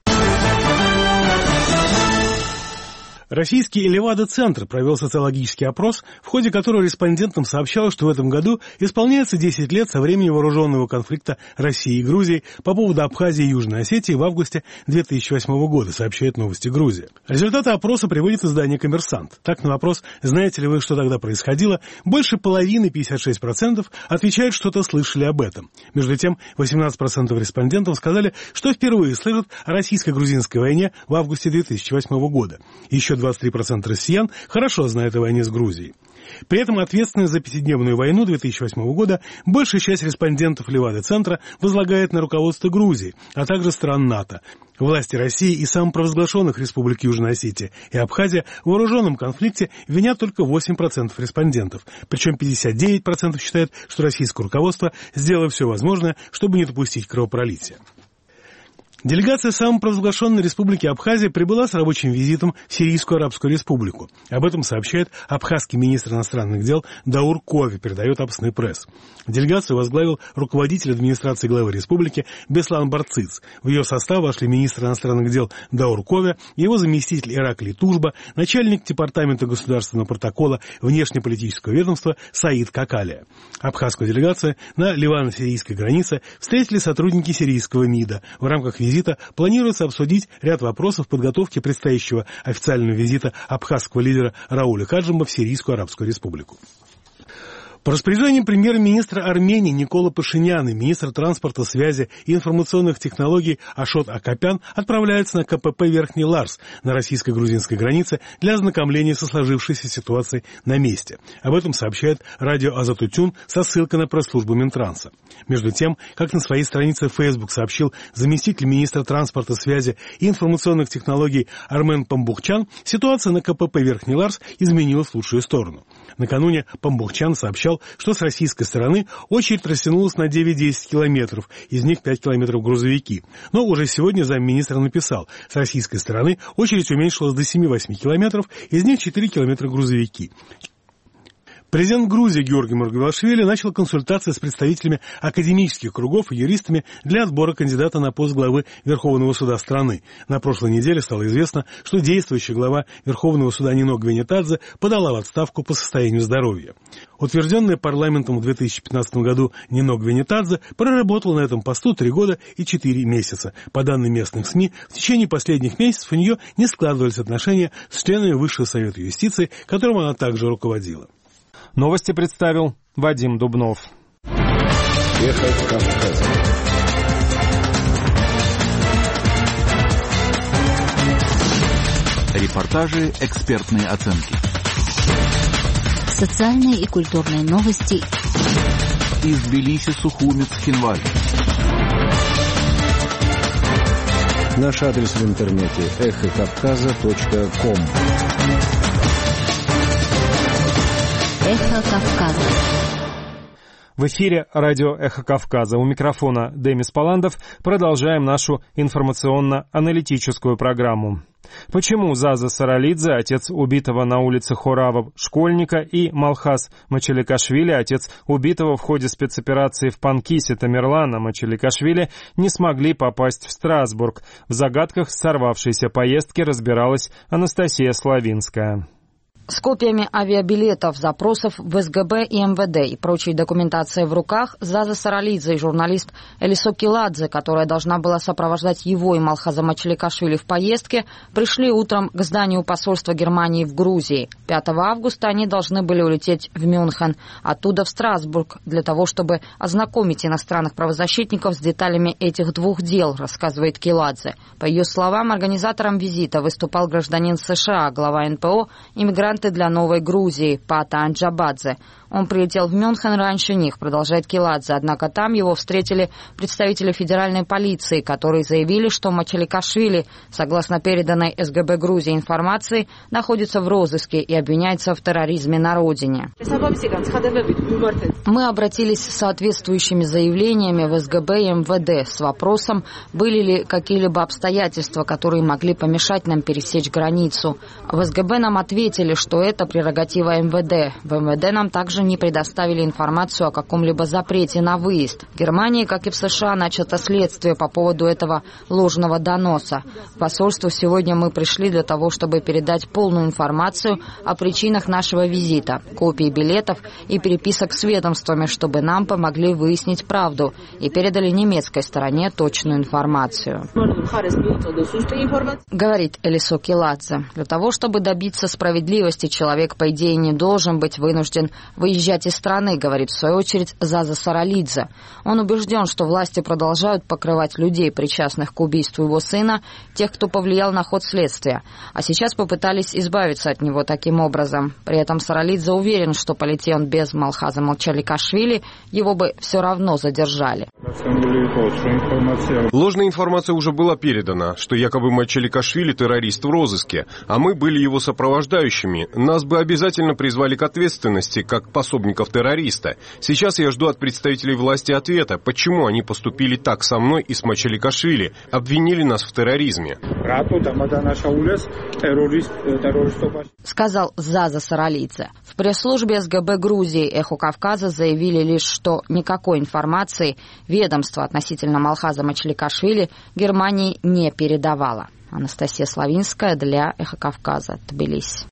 Российский Левада-центр провел социологический опрос, в ходе которого респондентам сообщалось, что в этом году исполняется 10 лет со времени вооруженного конфликта России и Грузии по поводу Абхазии и Южной Осетии в августе 2008 года, сообщает «Новости Грузии». Результаты опроса приводит издание «Коммерсант». Так, на вопрос «Знаете ли вы, что тогда происходило?», больше половины, 56%, отвечают, что-то слышали об этом. Между тем, 18% респондентов сказали, что впервые слышат о российско-грузинской войне в августе 2008 года. Еще 23% россиян хорошо знают о войне с Грузией. При этом ответственность за пятидневную войну 2008 года большая часть респондентов Левада-центра возлагает на руководство Грузии, а также стран НАТО. Власти России и самопровозглашенных республик Южная Осетия и Абхазия в вооруженном конфликте винят только 8% респондентов. Причем 59% считают, что российское руководство сделало все возможное, чтобы не допустить кровопролития. Делегация самопровозглашенной республики Абхазия прибыла с рабочим визитом в Сирийскую Арабскую Республику. Об этом сообщает абхазский министр иностранных дел Даур Кове, передает Абсны пресс. Делегацию возглавил руководитель администрации главы республики Беслан Барциц. В ее состав вошли министр иностранных дел Даур Кове, его заместитель Ираклий Тужба, начальник департамента государственного протокола внешнеполитического ведомства Саид Какалия. Абхазскую делегацию на ливано-сирийской границе встретили сотрудники сирийского МИДа. В рамках визита планируется обсудить ряд вопросов подготовки предстоящего официального визита абхазского лидера Рауля Хаджимба в Сирийскую Арабскую Республику. По распоряжению премьер-министра Армении Никола Пашиняна, министр транспорта, связи и информационных технологий Ашот Акопян отправляется на КПП Верхний Ларс на российско-грузинской границе для ознакомления со сложившейся ситуацией на месте. Об этом сообщает радио Азатутюн со ссылкой на пресс-службу Минтранса. Между тем, как на своей странице в Facebook сообщил заместитель министра транспорта, связи и информационных технологий Армен Памбухчан, ситуация на КПП Верхний Ларс изменилась в лучшую сторону. Накануне Памбухчан сообщал, что с российской стороны очередь растянулась на 9-10 километров, из них 5 километров грузовики. Но уже сегодня замминистра написал, с российской стороны очередь уменьшилась до 7-8 километров, из них 4 километра грузовики. Президент Грузии Георгий Маргвелашвили начал консультации с представителями академических кругов и юристами для отбора кандидата на пост главы Верховного суда страны. На прошлой неделе стало известно, что действующая глава Верховного суда Нино Гвинетадзе подала в отставку по состоянию здоровья. Утвержденная парламентом в 2015 году Нино Гвинетадзе проработала на этом посту 3 года и 4 месяца. По данным местных СМИ, в течение последних месяцев у нее не складывались отношения с членами Высшего совета юстиции, которым она также руководила. Новости представил Вадим Дубнов. Эхо Кавказа. Репортажи, экспертные оценки. Социальные и культурные новости. Из Тбилиси, Сухуми, Цхинвале. Наш адрес в интернете эхокавказа.ком. Эхо Кавказа. В эфире радио «Эхо Кавказа». У микрофона Демис Паландов. Продолжаем нашу информационно-аналитическую программу. Почему Заза Саралидзе, отец убитого на улице Хорава школьника, и Малхаз Мачаликашвили, отец убитого в ходе спецоперации в Панкисе Тамерлана Мачаликашвили, не смогли попасть в Страсбург? В загадках сорвавшейся поездки разбиралась Анастасия Славинская. С копиями авиабилетов, запросов в СГБ и МВД и прочей документацией в руках Заза Саралидзе и журналист Элисо Киладзе, которая должна была сопровождать его и Малхаза Мачаликашвили в поездке, пришли утром к зданию посольства Германии в Грузии. 5 августа они должны были улететь в Мюнхен, оттуда в Страсбург, для того, чтобы ознакомить иностранных правозащитников с деталями этих двух дел, рассказывает Киладзе. По ее словам, организатором визита выступал гражданин США, глава НПО, иммигрант для Новой Грузии Пата Анджабадзе. Он прилетел в Мюнхен раньше них, продолжает Киладзе, однако там его встретили представители федеральной полиции, которые заявили, что Мачаликашвили, согласно переданной СГБ Грузии информации, находится в розыске и обвиняется в терроризме на родине. Мы обратились с соответствующими заявлениями в СГБ и МВД с вопросом, были ли какие-либо обстоятельства, которые могли помешать нам пересечь границу. В СГБ нам ответили, что это прерогатива МВД. В МВД нам также не предоставили информацию о каком-либо запрете на выезд. В Германии, как и в США, начато следствие по поводу этого ложного доноса. В посольство сегодня мы пришли для того, чтобы передать полную информацию о причинах нашего визита, копии билетов и переписок с ведомствами, чтобы нам помогли выяснить правду и передали немецкой стороне точную информацию. Говорит Элисо Киладзе. Для того, чтобы добиться справедливости, человек, по идее, не должен быть вынужден выезжать из страны, говорит в свою очередь Заза Саралидзе. Он убежден, что власти продолжают покрывать людей, причастных к убийству его сына, тех, кто повлиял на ход следствия, а сейчас попытались избавиться от него таким образом. При этом Саралидзе уверен, что полетел он без Малхаза Мачаликашвили, его бы все равно задержали. Ложная информация уже была передана, что якобы Мачаликашвили террорист в розыске, а мы были его сопровождающими. Нас бы обязательно призвали к ответственности, как пособников террориста. Сейчас я жду от представителей власти ответа, почему они поступили так со мной и с Мачаликашвили, обвинили нас в терроризме. Сказал Заза Саралидзе. В пресс-службе СГБ Грузии «Эхо Кавказа» заявили лишь, что никакой информации ведомство относительно Малхаза Мачаликашвили Германии не передавало. Анастасия Славинская для «Эхо Кавказа», Тбилиси.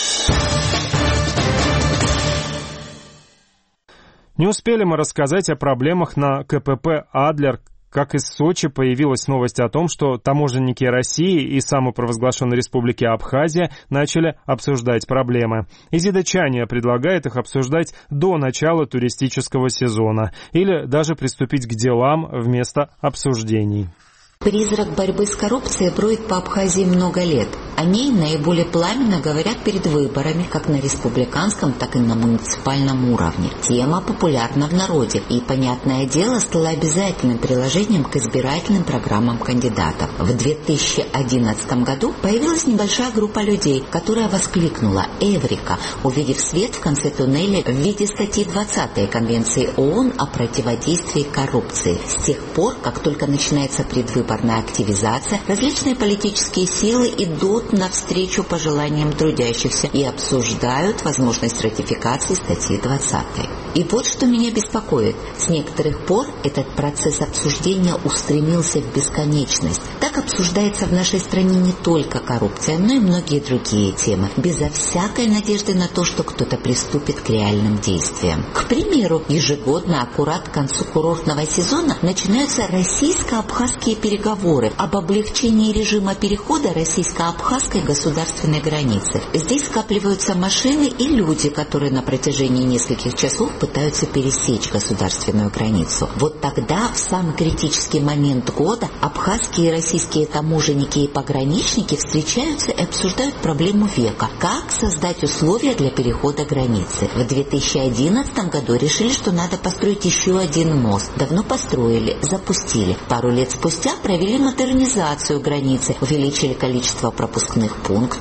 Не успели мы рассказать о проблемах на КПП «Адлер», как из Сочи появилась новость о том, что таможенники России и самопровозглашенной республики Абхазия начали обсуждать проблемы. Изида Чания предлагает их обсуждать до начала туристического сезона или даже приступить к делам вместо обсуждений. Призрак борьбы с коррупцией броет по Абхазии много лет. О ней наиболее пламенно говорят перед выборами, как на республиканском, так и на муниципальном уровне. Тема популярна в народе и, понятное дело, стала обязательным приложением к избирательным программам кандидатов. В 2011 году появилась небольшая группа людей, которая воскликнула «Эврика», увидев свет в конце туннеля в виде статьи 20 Конвенции ООН о противодействии коррупции. С тех пор, как только начинается предвыборная активизация, различные политические силы идут навстречу пожеланиям трудящихся и обсуждают возможность ратификации статьи 20. И вот что меня беспокоит. С некоторых пор этот процесс обсуждения устремился в бесконечность. Так обсуждается в нашей стране не только коррупция, но и многие другие темы, безо всякой надежды на то, что кто-то приступит к реальным действиям. К примеру, ежегодно, аккурат к концу курортного сезона, начинаются российско-абхазские переговоры об облегчении режима перехода российско-абхазской государственной границы. Здесь скапливаются машины и люди, которые на протяжении нескольких часов пытаются пересечь государственную границу. Вот тогда, в самый критический момент года, абхазские и российские таможенники и пограничники встречаются и обсуждают проблему века. Как создать условия для перехода границы? В 2011 году решили, что надо построить еще один мост. Давно построили, запустили. Пару лет спустя провели модернизацию границы, увеличили количество пропускных пунктов.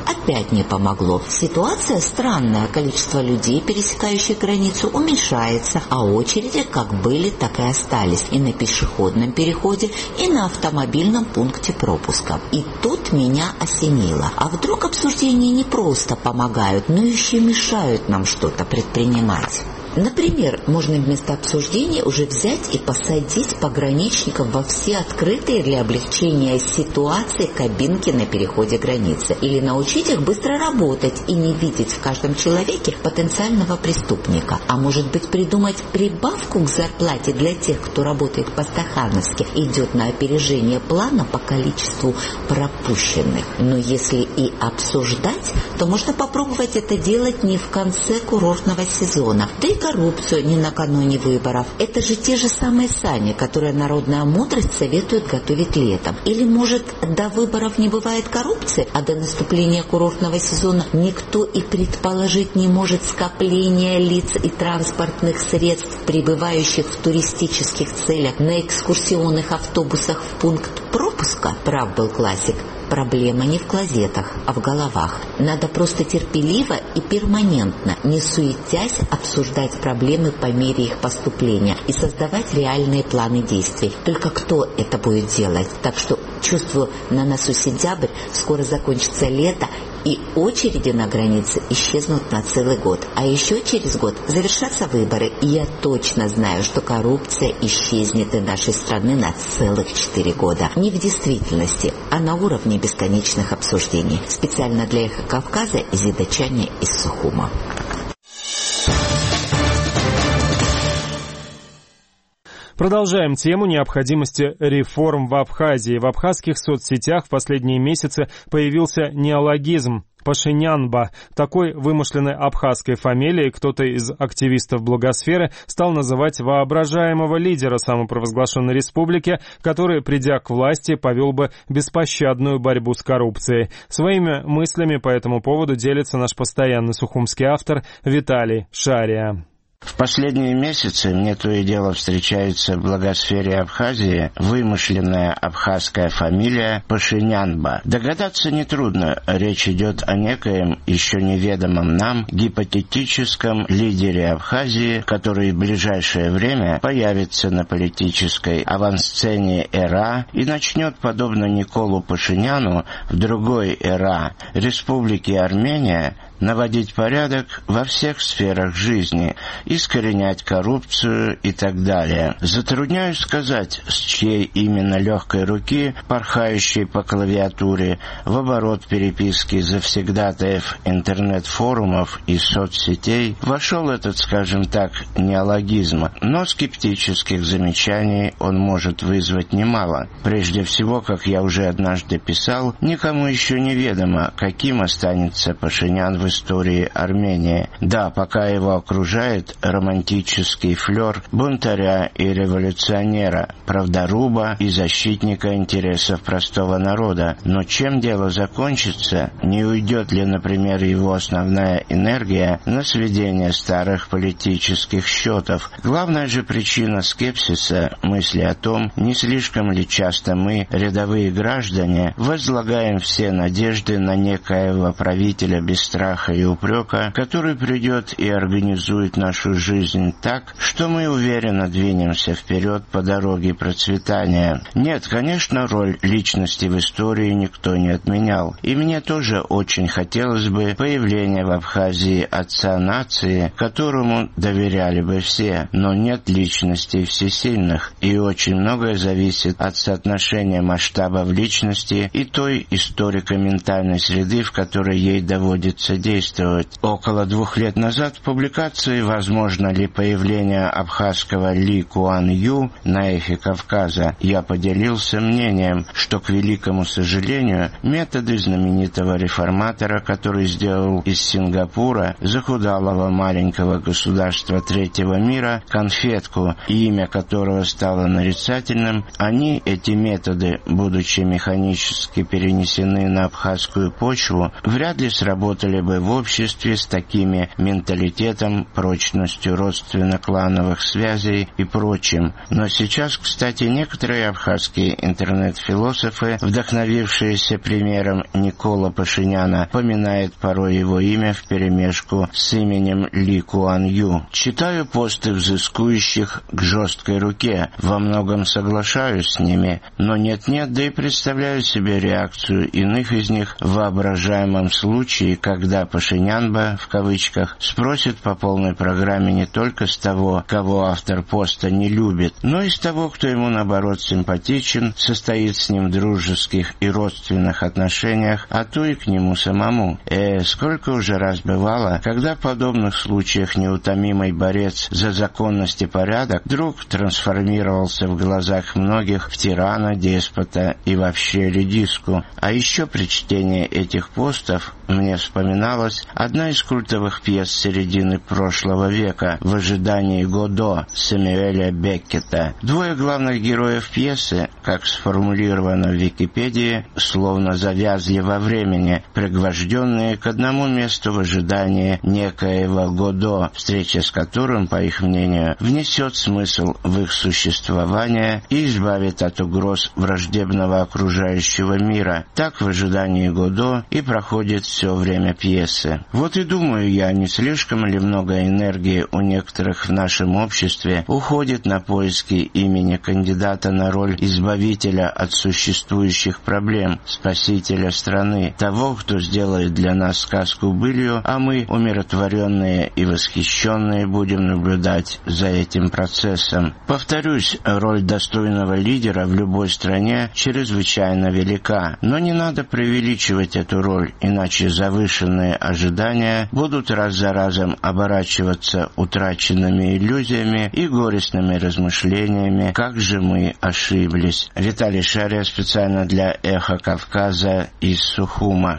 опять не помогло. Ситуация странная. Количество людей, пересекающих границу, уменьшается, а очереди как были, так и остались. И на пешеходном переходе, и на автомобильном пункте пропуска. И тут меня осенило. А вдруг обсуждения не просто помогают, но еще мешают нам что-то предпринимать? Например, можно вместо обсуждения уже взять и посадить пограничников во все открытые для облегчения ситуации кабинки на переходе границы. Или научить их быстро работать и не видеть в каждом человеке потенциального преступника. А может быть, придумать прибавку к зарплате для тех, кто работает по-стахановски, идет на опережение плана по количеству пропущенных. Но если и обсуждать, то можно попробовать это делать не в конце курортного сезона. Да и коррупцию не накануне выборов. Это же те же самые сани, которые народная мудрость советует готовить летом. Или, может, до выборов не бывает коррупции, а до наступления курортного сезона никто и предположить не может скопления лиц и транспортных средств, прибывающих в туристических целях на экскурсионных автобусах в пункт пропуска? Прав был классик. Проблема не в клозетах, а в головах. Надо просто терпеливо и перманентно, не суетясь, обсуждать проблемы по мере их поступления и создавать реальные планы действий. Только кто это будет делать? Так что, чувствую, на носу сентябрь, скоро закончится лето, и очереди на границе исчезнут на целый год. А еще через год завершатся выборы, и я точно знаю, что коррупция исчезнет из нашей страны на целых 4 года. Не в действительности, а на уровне бесконечных обсуждений. Специально для «Эхо Кавказа» Изида Чаня из Сухума. Продолжаем тему необходимости реформ в Абхазии. В абхазских соцсетях в последние месяцы появился неологизм Пашинянба. Такой вымышленной абхазской фамилией кто-то из активистов блогосферы стал называть воображаемого лидера самопровозглашенной республики, который, придя к власти, повел бы беспощадную борьбу с коррупцией. Своими мыслями по этому поводу делится наш постоянный сухумский автор Виталий Шария. В последние месяцы мне то и дело встречается в блогосфере Абхазии вымышленная абхазская фамилия Пашинянба. Догадаться нетрудно, речь идет о некоем еще неведомом нам гипотетическом лидере Абхазии, который в ближайшее время появится на политической авансцене ЭРА и начнет, подобно Николу Пашиняну, в другой ЭРА, Республики Армения, наводить порядок во всех сферах жизни, искоренять коррупцию и так далее. Затрудняюсь сказать, с чьей именно легкой руки, порхающей по клавиатуре, в оборот переписки завсегдатаев интернет-форумов и соцсетей вошел этот, скажем так, неологизм, но скептических замечаний он может вызвать немало. Прежде всего, как я уже однажды писал, никому еще не ведомо, каким останется Пашинян в истории Армении. Да, пока его окружает романтический флер бунтаря и революционера, правдоруба и защитника интересов простого народа. Но чем дело закончится, не уйдет ли, например, его основная энергия на сведение старых политических счетов? Главная же причина скепсиса — мысли о том, не слишком ли часто мы, рядовые граждане, возлагаем все надежды на некоего правителя без страха и упрека, который придет и организует нашу жизнь так, что мы уверенно двинемся вперед по дороге процветания. Нет, конечно, роль личности в истории никто не отменял. И мне тоже очень хотелось бы появления в Абхазии отца нации, которому доверяли бы все. Но нет личностей всесильных, и очень многое зависит от соотношения масштаба в личности и той историко-ментальной среды, в которой ей доводится действовать. Около 2 лет назад в публикации «Возможно ли появление абхазского Ли Куан Ю на эхе Кавказа» я поделился мнением, что, к великому сожалению, методы знаменитого реформатора, который сделал из Сингапура, захудалого маленького государства третьего мира, конфетку, имя которого стало нарицательным, они, эти методы, будучи механически перенесены на абхазскую почву, вряд ли сработали бы бы в обществе с такими менталитетом, прочностью родственно-клановых связей и прочим. Но сейчас, кстати, некоторые абхазские интернет-философы, вдохновившиеся примером Никола Пашиняна, поминают порой его имя вперемешку с именем Ли Куан Ю. Читаю посты взыскующих к жесткой руке, во многом соглашаюсь с ними, но нет-нет, да и представляю себе реакцию иных из них в воображаемом случае, когда Пашинянба, в кавычках, спросит по полной программе не только с того, кого автор поста не любит, но и с того, кто ему, наоборот, симпатичен, состоит с ним в дружеских и родственных отношениях, а то и к нему самому. Сколько уже раз бывало, когда в подобных случаях неутомимый борец за законность и порядок вдруг трансформировался в глазах многих в тирана, деспота и вообще редиску. А еще при чтении этих постов мне вспоминалась одна из культовых пьес середины прошлого века «В ожидании Годо» Сэмюэля Беккета. Двое главных героев пьесы, как сформулировано в Википедии, словно завязли во времени, пригвожденные к одному месту в ожидании некоего Годо, встреча с которым, по их мнению, внесет смысл в их существование и избавит от угроз враждебного окружающего мира. Так в ожидании Годо и проходит все время пьесы. Вот и думаю я, не слишком ли много энергии у некоторых в нашем обществе уходит на поиски имени кандидата на роль избавителя от существующих проблем, спасителя страны, того, кто сделает для нас сказку былью, а мы, умиротворенные и восхищенные, будем наблюдать за этим процессом. Повторюсь, роль достойного лидера в любой стране чрезвычайно велика, но не надо преувеличивать эту роль, иначе завышенные ожидания будут раз за разом оборачиваться утраченными иллюзиями и горестными размышлениями, как же мы ошиблись. Виталий Шария специально для «Эхо Кавказа» из Сухума.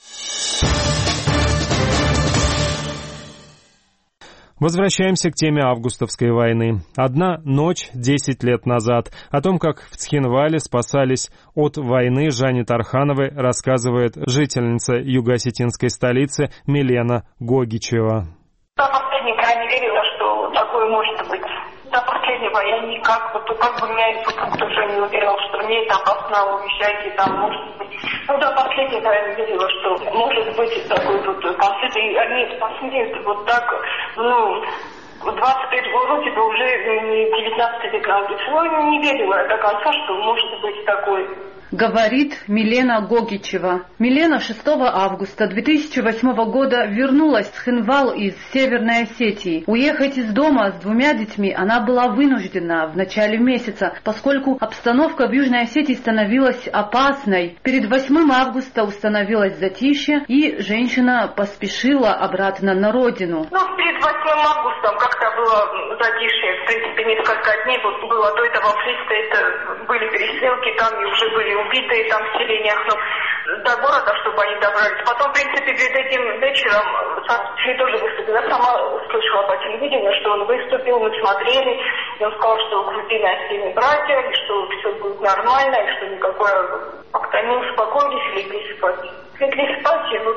Возвращаемся к теме августовской войны. Одна ночь 10 лет назад. О том, как в Цхинвале спасались от войны Жанне Тархановой, рассказывает жительница юго-осетинской столицы Милена Гогичева. До последнего я не верила, что такое может быть. До последнего я никак, меня супруг тоже не уверял, что мне там опасно уезжать, и там может быть. До последнего я не верила, что может быть такой конфликт. И они спасли вот так, 25 вроде бы уже 19 век. Не верила до конца, что может быть такой. Говорит Милена Гогичева. Милена 6 августа 2008 года вернулась в Цхинвал из Северной Осетии. Уехать из дома с 2 детьми она была вынуждена в начале месяца, поскольку обстановка в Южной Осетии становилась опасной. Перед 8 августа установилось затишье, и женщина поспешила обратно на родину. Перед 8 августа как-то было затишье, в принципе, несколько дней было до этого фриста, это были перестрелки, там и уже были убитые там в селениях, до города, чтобы они добрались. Потом, в принципе, перед этим вечером тоже выступил. Я сама услышала по телевидению, что он выступил, мы смотрели, и он сказал, что Грузины с теми братья, и что все будет нормально, и что никакое... Как-то они успокоились, легли спать. Легли спать, и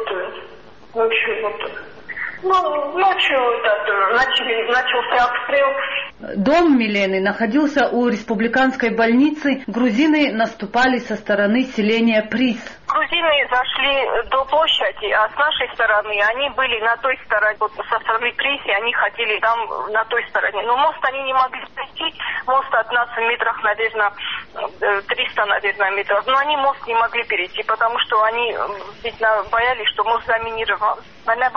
ночью начался обстрел. Дом Милены находился у республиканской больницы. Грузины наступали со стороны селения Прис. Грузины зашли до площади, а с нашей стороны они были на той стороне, со стороны Приси, они хотели там на той стороне. Но мост они не могли пройти, мост от нас в метрах, наверное, 300, наверное, метров. Но они мост не могли перейти, потому что они боялись, что мост заминирован. А на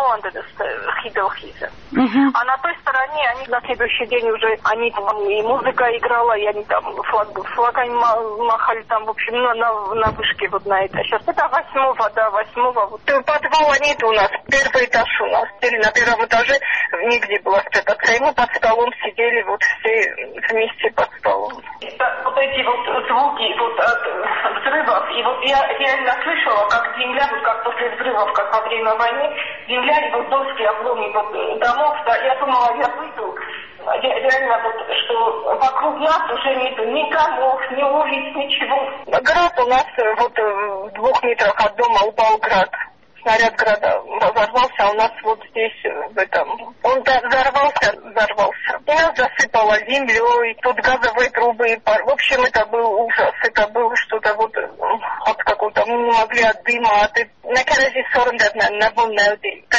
той стороне они на следующий день уже, они там и музыка играла, и они там флагами махали там, в общем, на вышке на это. Сейчас это 8-го. Подвала нет у нас, первый этаж у нас. На первом этаже нигде было спрятаться. И мы под столом сидели все вместе под столом. Вот эти звуки от взрывов, и я реально слышала, как земля, как после взрывов, как во время войны, земля и доски обломы домов, я думала, я выйду. Реально, что вокруг нас уже нет ни домов, ни улиц, ничего. Град у нас в 2 метрах от дома упал град. снаряд града разорвался, а у нас вот здесь, в этом, он взорвался. И нас засыпало землей, тут газовые трубы, в общем, это был ужас, это было что-то вот от какого-то, мы не могли от дыма, на каразе 40 на волне,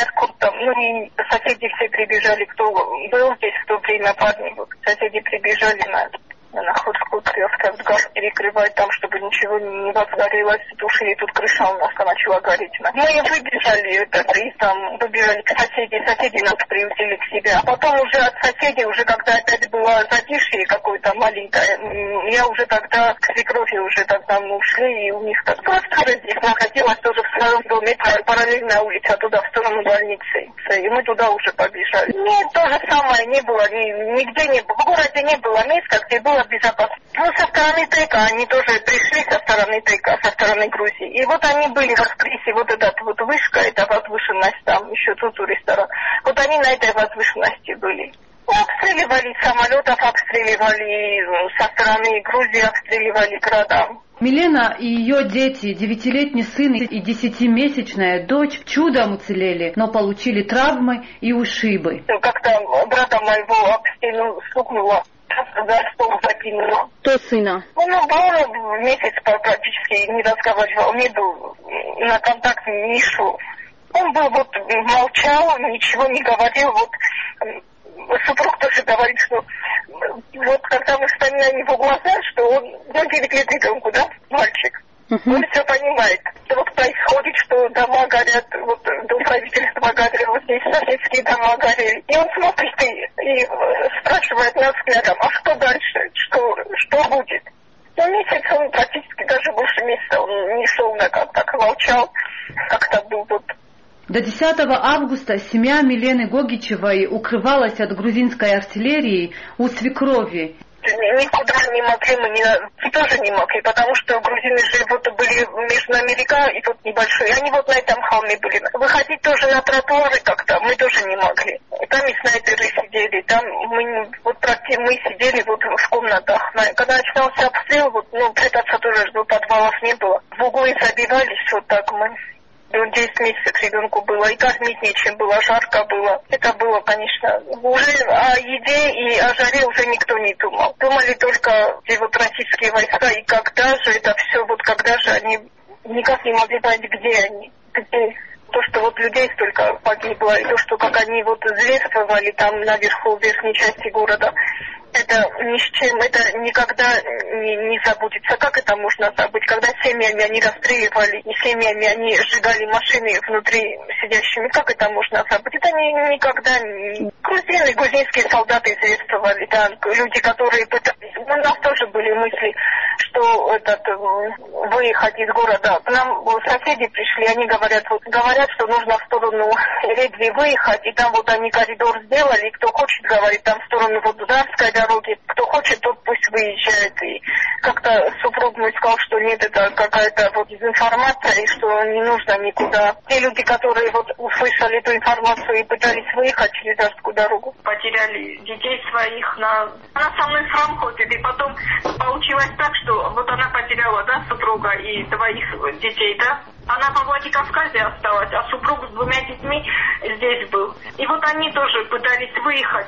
и соседи все прибежали, кто был здесь в то время, парни, вот, соседи прибежали на Находскую, сказать, газ перекрывать там, чтобы ничего не возгорелось, тушили, тут крыша у нас начала гореть. Мы выбежали, и там выбежали к соседям, соседи нас приютили к себе. А потом уже от соседей, уже когда опять было затишье какое-то маленькое, я уже тогда к свекрови уже тогда мы ушли, и у них так квартира здесь находилась тоже в своем доме, параллельная улица туда, в сторону больницы. И мы туда уже побежали. Нет, то же самое не было, нигде не было, в городе не было места, где было безопасно. Ну, со стороны Тека, они тоже пришли со стороны Тека, со стороны Грузии. И вот они были в Акспрессе, вот эта вот вышка, эта возвышенность, там еще тут у ресторана. Вот они на этой возвышенности были. Обстреливали самолетов, обстреливали со стороны Грузии, обстреливали города. Милена и ее дети, 9-летний сын и 10-месячная дочь, чудом уцелели, но получили травмы и ушибы. Как-то брата моего обстрелял, стукнуло. За стол закинула. Кто сына? Он месяц практически не разговаривал, не был, на контакт не шел. Он был вот, молчал, ничего не говорил. Вот супруг тоже говорит, что вот когда мы вспоминаем его глаза, что он 9 лет ребенку, да, мальчик. Он все понимает. Вот происходит, что дома горят, вот дом правительства горят, вот здесь соседские дома горели. И он смотрит и спрашивает нас взглядом, а что дальше? Что будет? Ну, месяц он практически даже больше месяца он не шел на как молчал, как-то был вот. До 10 августа семья Милены Гогичевой укрывалась от грузинской артиллерии у свекрови. Никуда не могли, мы тоже не могли, потому что грузины же вот были между нами река и тут небольшой, и они вот на этом холме были. Выходить тоже на тротуары как-то мы тоже не могли. И там и снайперы сидели, там мы сидели вот в комнатах. Когда начинался обстрел, вот, прятаться тоже подвалов не было. В углы забивались, вот так мы. 10 месяцев ребенку было, и кормить нечем было, жарко было. Это было, конечно, уже о еде и о жаре уже никто не думал. Думали только где вот российские войска, и когда же это все, вот когда же они никак не могли понять, где они, где. То, что вот людей столько погибло, и то, что как они вот зверствовали там наверху, в верхней части города, это ни с чем, это никогда не забудется. Как это можно забыть, когда семьями они расстреливали, и семьями они сжигали машины внутри сидящими, как это можно забыть? Это никогда не... Грузинские солдаты зверствовали, да, люди, которые пытались... У нас тоже были мысли, что выехать из города. К нам соседи пришли, они говорят, что нужно в сторону Редви выехать, и там вот они коридор сделали, и кто хочет, говорит, там в сторону вот Зарской дороги, кто хочет, тот пусть выезжает. И как-то супруг мой сказал, что нет, это какая-то вот дезинформация, и что не нужно никуда. Те люди, которые вот услышали эту информацию и пытались выехать через Зарскую дорогу, потеряли детей своих. Она со мной в Франкфурте, и потом получилось так, что вот она потеряла, да, супруга и 2 детей, да. Она во Владикавказе осталась, а супруг с 2 детьми здесь был. И вот они тоже пытались выехать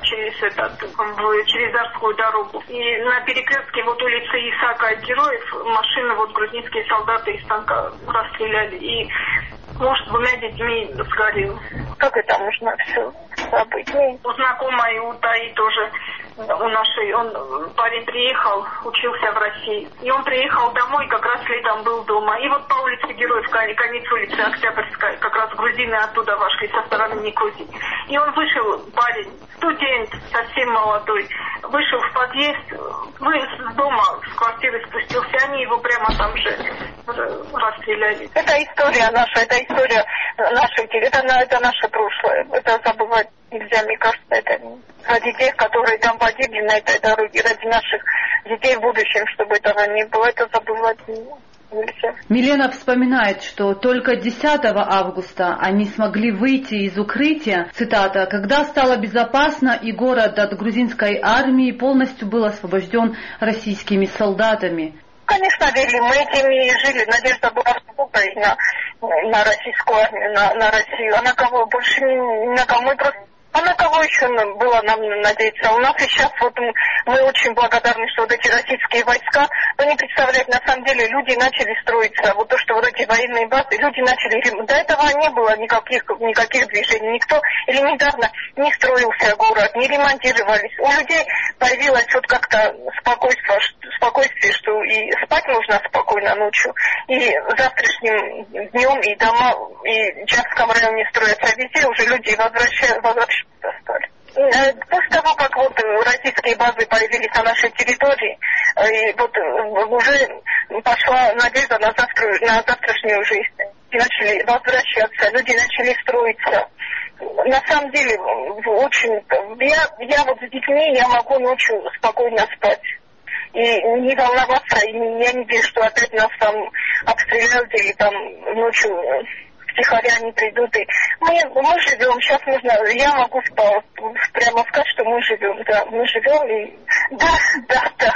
через Зарскую дорогу. И на перекрестке вот улицы Исаака Героев машины вот грузинские солдаты из танка расстреляли. И муж с 2 детьми сгорел. Как это можно все забыть? У знакомой, у Таи тоже, у нашей, парень приехал, учился в России. И он приехал домой, как раз летом был дома. И вот по улице Героев, конец улицы Октябрьской, как раз грузины оттуда вошли со стороны Никозии. И он вышел, парень, студент, совсем молодой, вышел в подъезд, с дома, с квартиры спустился, они его прямо там же расстреляли. Это история наша, это наше прошлое. Это забывать нельзя, мне кажется, это ради тех, которые там погибли на этой дороге, ради наших детей в будущем, чтобы этого не было, это забывать нельзя. Милена вспоминает, что только 10 августа они смогли выйти из укрытия, цитата, «когда стало безопасно и город от грузинской армии полностью был освобожден российскими солдатами». Конечно, верили, мы этими жили, надежда была в Бога и на российскую армию, на Россию. А на кого? Больше ни на кого. Мы просто... А на кого еще было нам надеяться? У нас и сейчас вот мы очень благодарны, что вот эти российские войска, вы не представляете, на самом деле люди начали строиться. Вот то, что вот эти военные базы, люди начали... До этого не было никаких движений. Никто или недавно не строился город, не ремонтировались. У людей появилось вот как-то спокойствие, что и спать нужно спокойно ночью. И завтрашним днем и дома, и в Джавском районе строятся, везде уже люди возвращаются стали. После того, как вот российские базы появились на нашей территории, и вот уже пошла надежда на завтрашнюю жизнь. И начали возвращаться, люди начали строиться. На самом деле, очень... Я вот с детьми, я могу ночью спокойно спать. И не волноваться, и я не вижу, что опять нас там обстреляют или там ночью... Втихаря они придут, и мы живем, сейчас я могу прямо сказать, что мы живем, и да.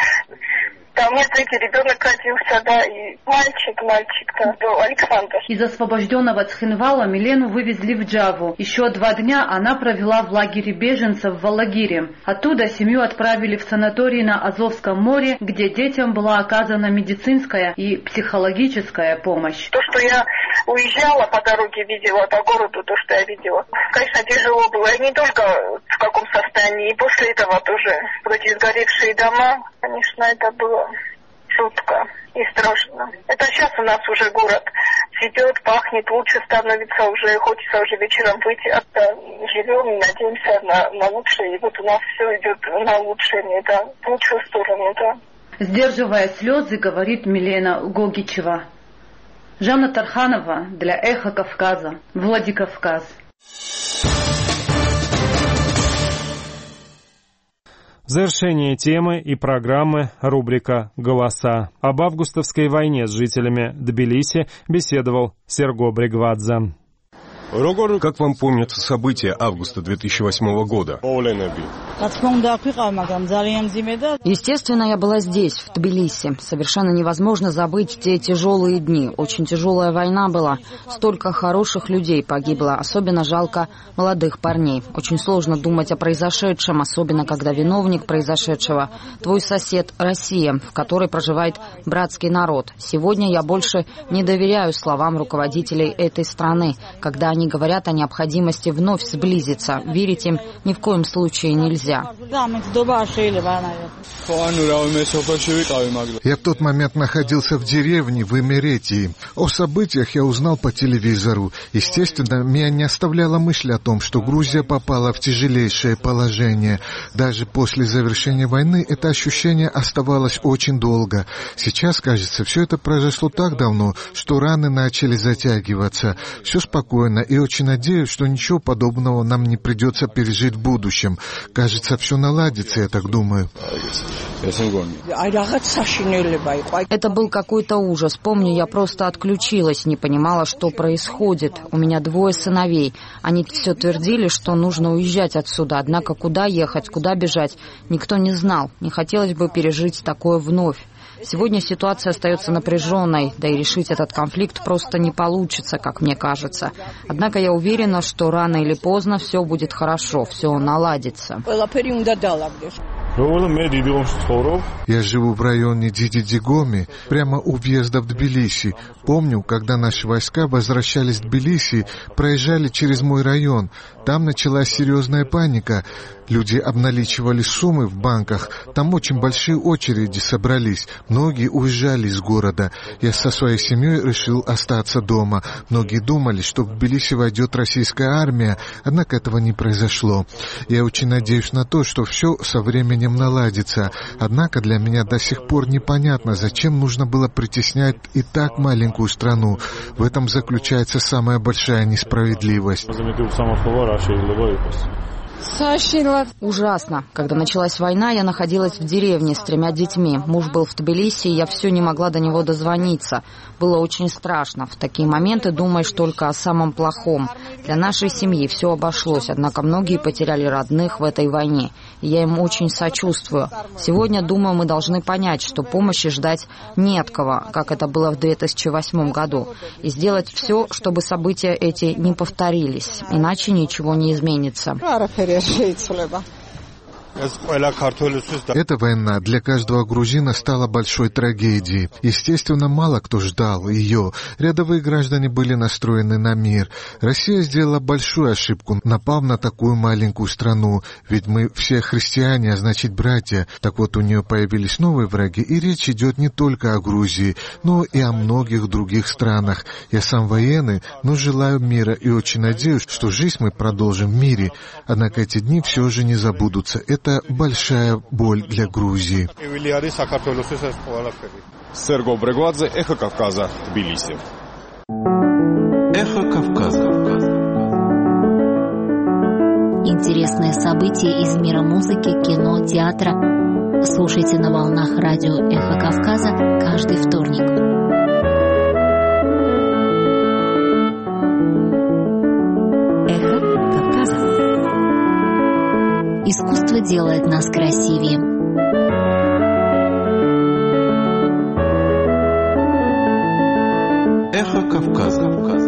Да, у меня третий ребенок родился, да, и мальчик, да, Александр. Из освобожденного Цхинвала Милену вывезли в Джаву. Еще 2 дня она провела в лагере беженцев в Алагире. Оттуда семью отправили в санаторий на Азовском море, где детям была оказана медицинская и психологическая помощь. То, что я уезжала по дороге, видела по городу, то, что я видела, конечно, тяжело было. И не только в каком состоянии, и после этого тоже эти сгоревшие дома, конечно, это было жутко и страшно. Это сейчас у нас уже город цветет, пахнет, лучше становится уже, хочется уже вечером выйти, живем и надеемся на лучшее. И вот у нас все идет на улучшение, да, в лучшую сторону, да. Сдерживая слезы, говорит Милена Гогичева. Жанна Тарханова для «Эхо Кавказа», Владикавказ. В завершение темы и программы рубрика «Голоса». Об августовской войне с жителями Тбилиси беседовал Серго Бригвадзе. Как вам помнятся события августа 2008 года? Естественно, я была здесь, в Тбилиси. Совершенно невозможно забыть те тяжелые дни. Очень тяжелая война была. Столько хороших людей погибло. Особенно жалко молодых парней. Очень сложно думать о произошедшем, особенно когда виновник произошедшего — твой сосед Россия, в которой проживает братский народ. Сегодня я больше не доверяю словам руководителей этой страны, когда они говорят о необходимости вновь сблизиться. Верить им ни в коем случае нельзя. Я в тот момент находился в деревне в Эмеретии. О событиях я узнал по телевизору. Естественно, меня не оставляла мысль о том, что Грузия попала в тяжелейшее положение. Даже после завершения войны это ощущение оставалось очень долго. Сейчас, кажется, все это произошло так давно, что раны начали затягиваться. Все спокойно, и очень надеюсь, что ничего подобного нам не придется пережить в будущем. Кажется, все наладится, я так думаю. Это был какой-то ужас. Помню, я просто отключилась, не понимала, что происходит. У меня 2 сыновей. Они все твердили, что нужно уезжать отсюда. Однако куда ехать, куда бежать, никто не знал. Не хотелось бы пережить такое вновь. Сегодня ситуация остается напряженной, да и решить этот конфликт просто не получится, как мне кажется. Однако я уверена, что рано или поздно все будет хорошо, все наладится. Я живу в районе Дидидигоми, прямо у въезда в Тбилиси. Помню, когда наши войска возвращались в Тбилиси, проезжали через мой район. Там началась серьезная паника. Люди обналичивали суммы в банках. Там очень большие очереди собрались. Многие уезжали из города. Я со своей семьей решил остаться дома. Многие думали, что в Тбилиси войдет российская армия, однако этого не произошло. Я очень надеюсь на то, что все со временем наладится. Однако для меня до сих пор непонятно, зачем нужно было притеснять и так маленькую страну. В этом заключается самая большая несправедливость. Ужасно. Когда началась война, я находилась в деревне с 3 детьми. Муж был в Тбилиси, и я все не могла до него дозвониться. Было очень страшно. В такие моменты думаешь только о самом плохом. Для нашей семьи все обошлось, однако многие потеряли родных в этой войне. и я им очень сочувствую. Сегодня, думаю, мы должны понять, что помощи ждать не от кого, как это было в 2008 году, и сделать все, чтобы события эти не повторились, иначе ничего не изменится. Эта война для каждого грузина стала большой трагедией. Естественно, мало кто ждал ее. Рядовые граждане были настроены на мир. Россия сделала большую ошибку, напав на такую маленькую страну. Ведь мы все христиане, а значит братья. Так вот, у нее появились новые враги, и речь идет не только о Грузии, но и о многих других странах. Я сам военный, но желаю мира и очень надеюсь, что жизнь мы продолжим в мире. Однако эти дни все же не забудутся. Это большая боль для Грузии. Серго Брегвадзе, Эхо Кавказа, Тбилиси. Эхо Кавказа. Интересные события из мира музыки, кино, театра. Слушайте на волнах радио Эхо Кавказа каждый вторник. Эхо Кавказа. Искусство делает нас красивее. Эхо Кавказа.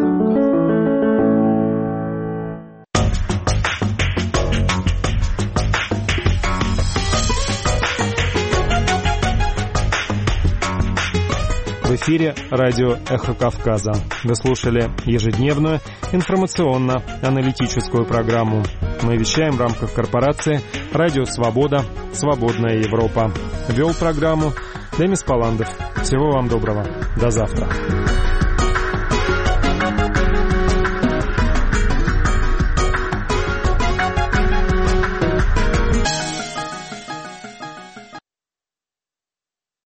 В эфире радио «Эхо Кавказа». Вы слушали ежедневную информационно-аналитическую программу. Мы вещаем в рамках корпорации «Радио Свобода. Свободная Европа». Вел программу Демис Паландов. Всего вам доброго. До завтра.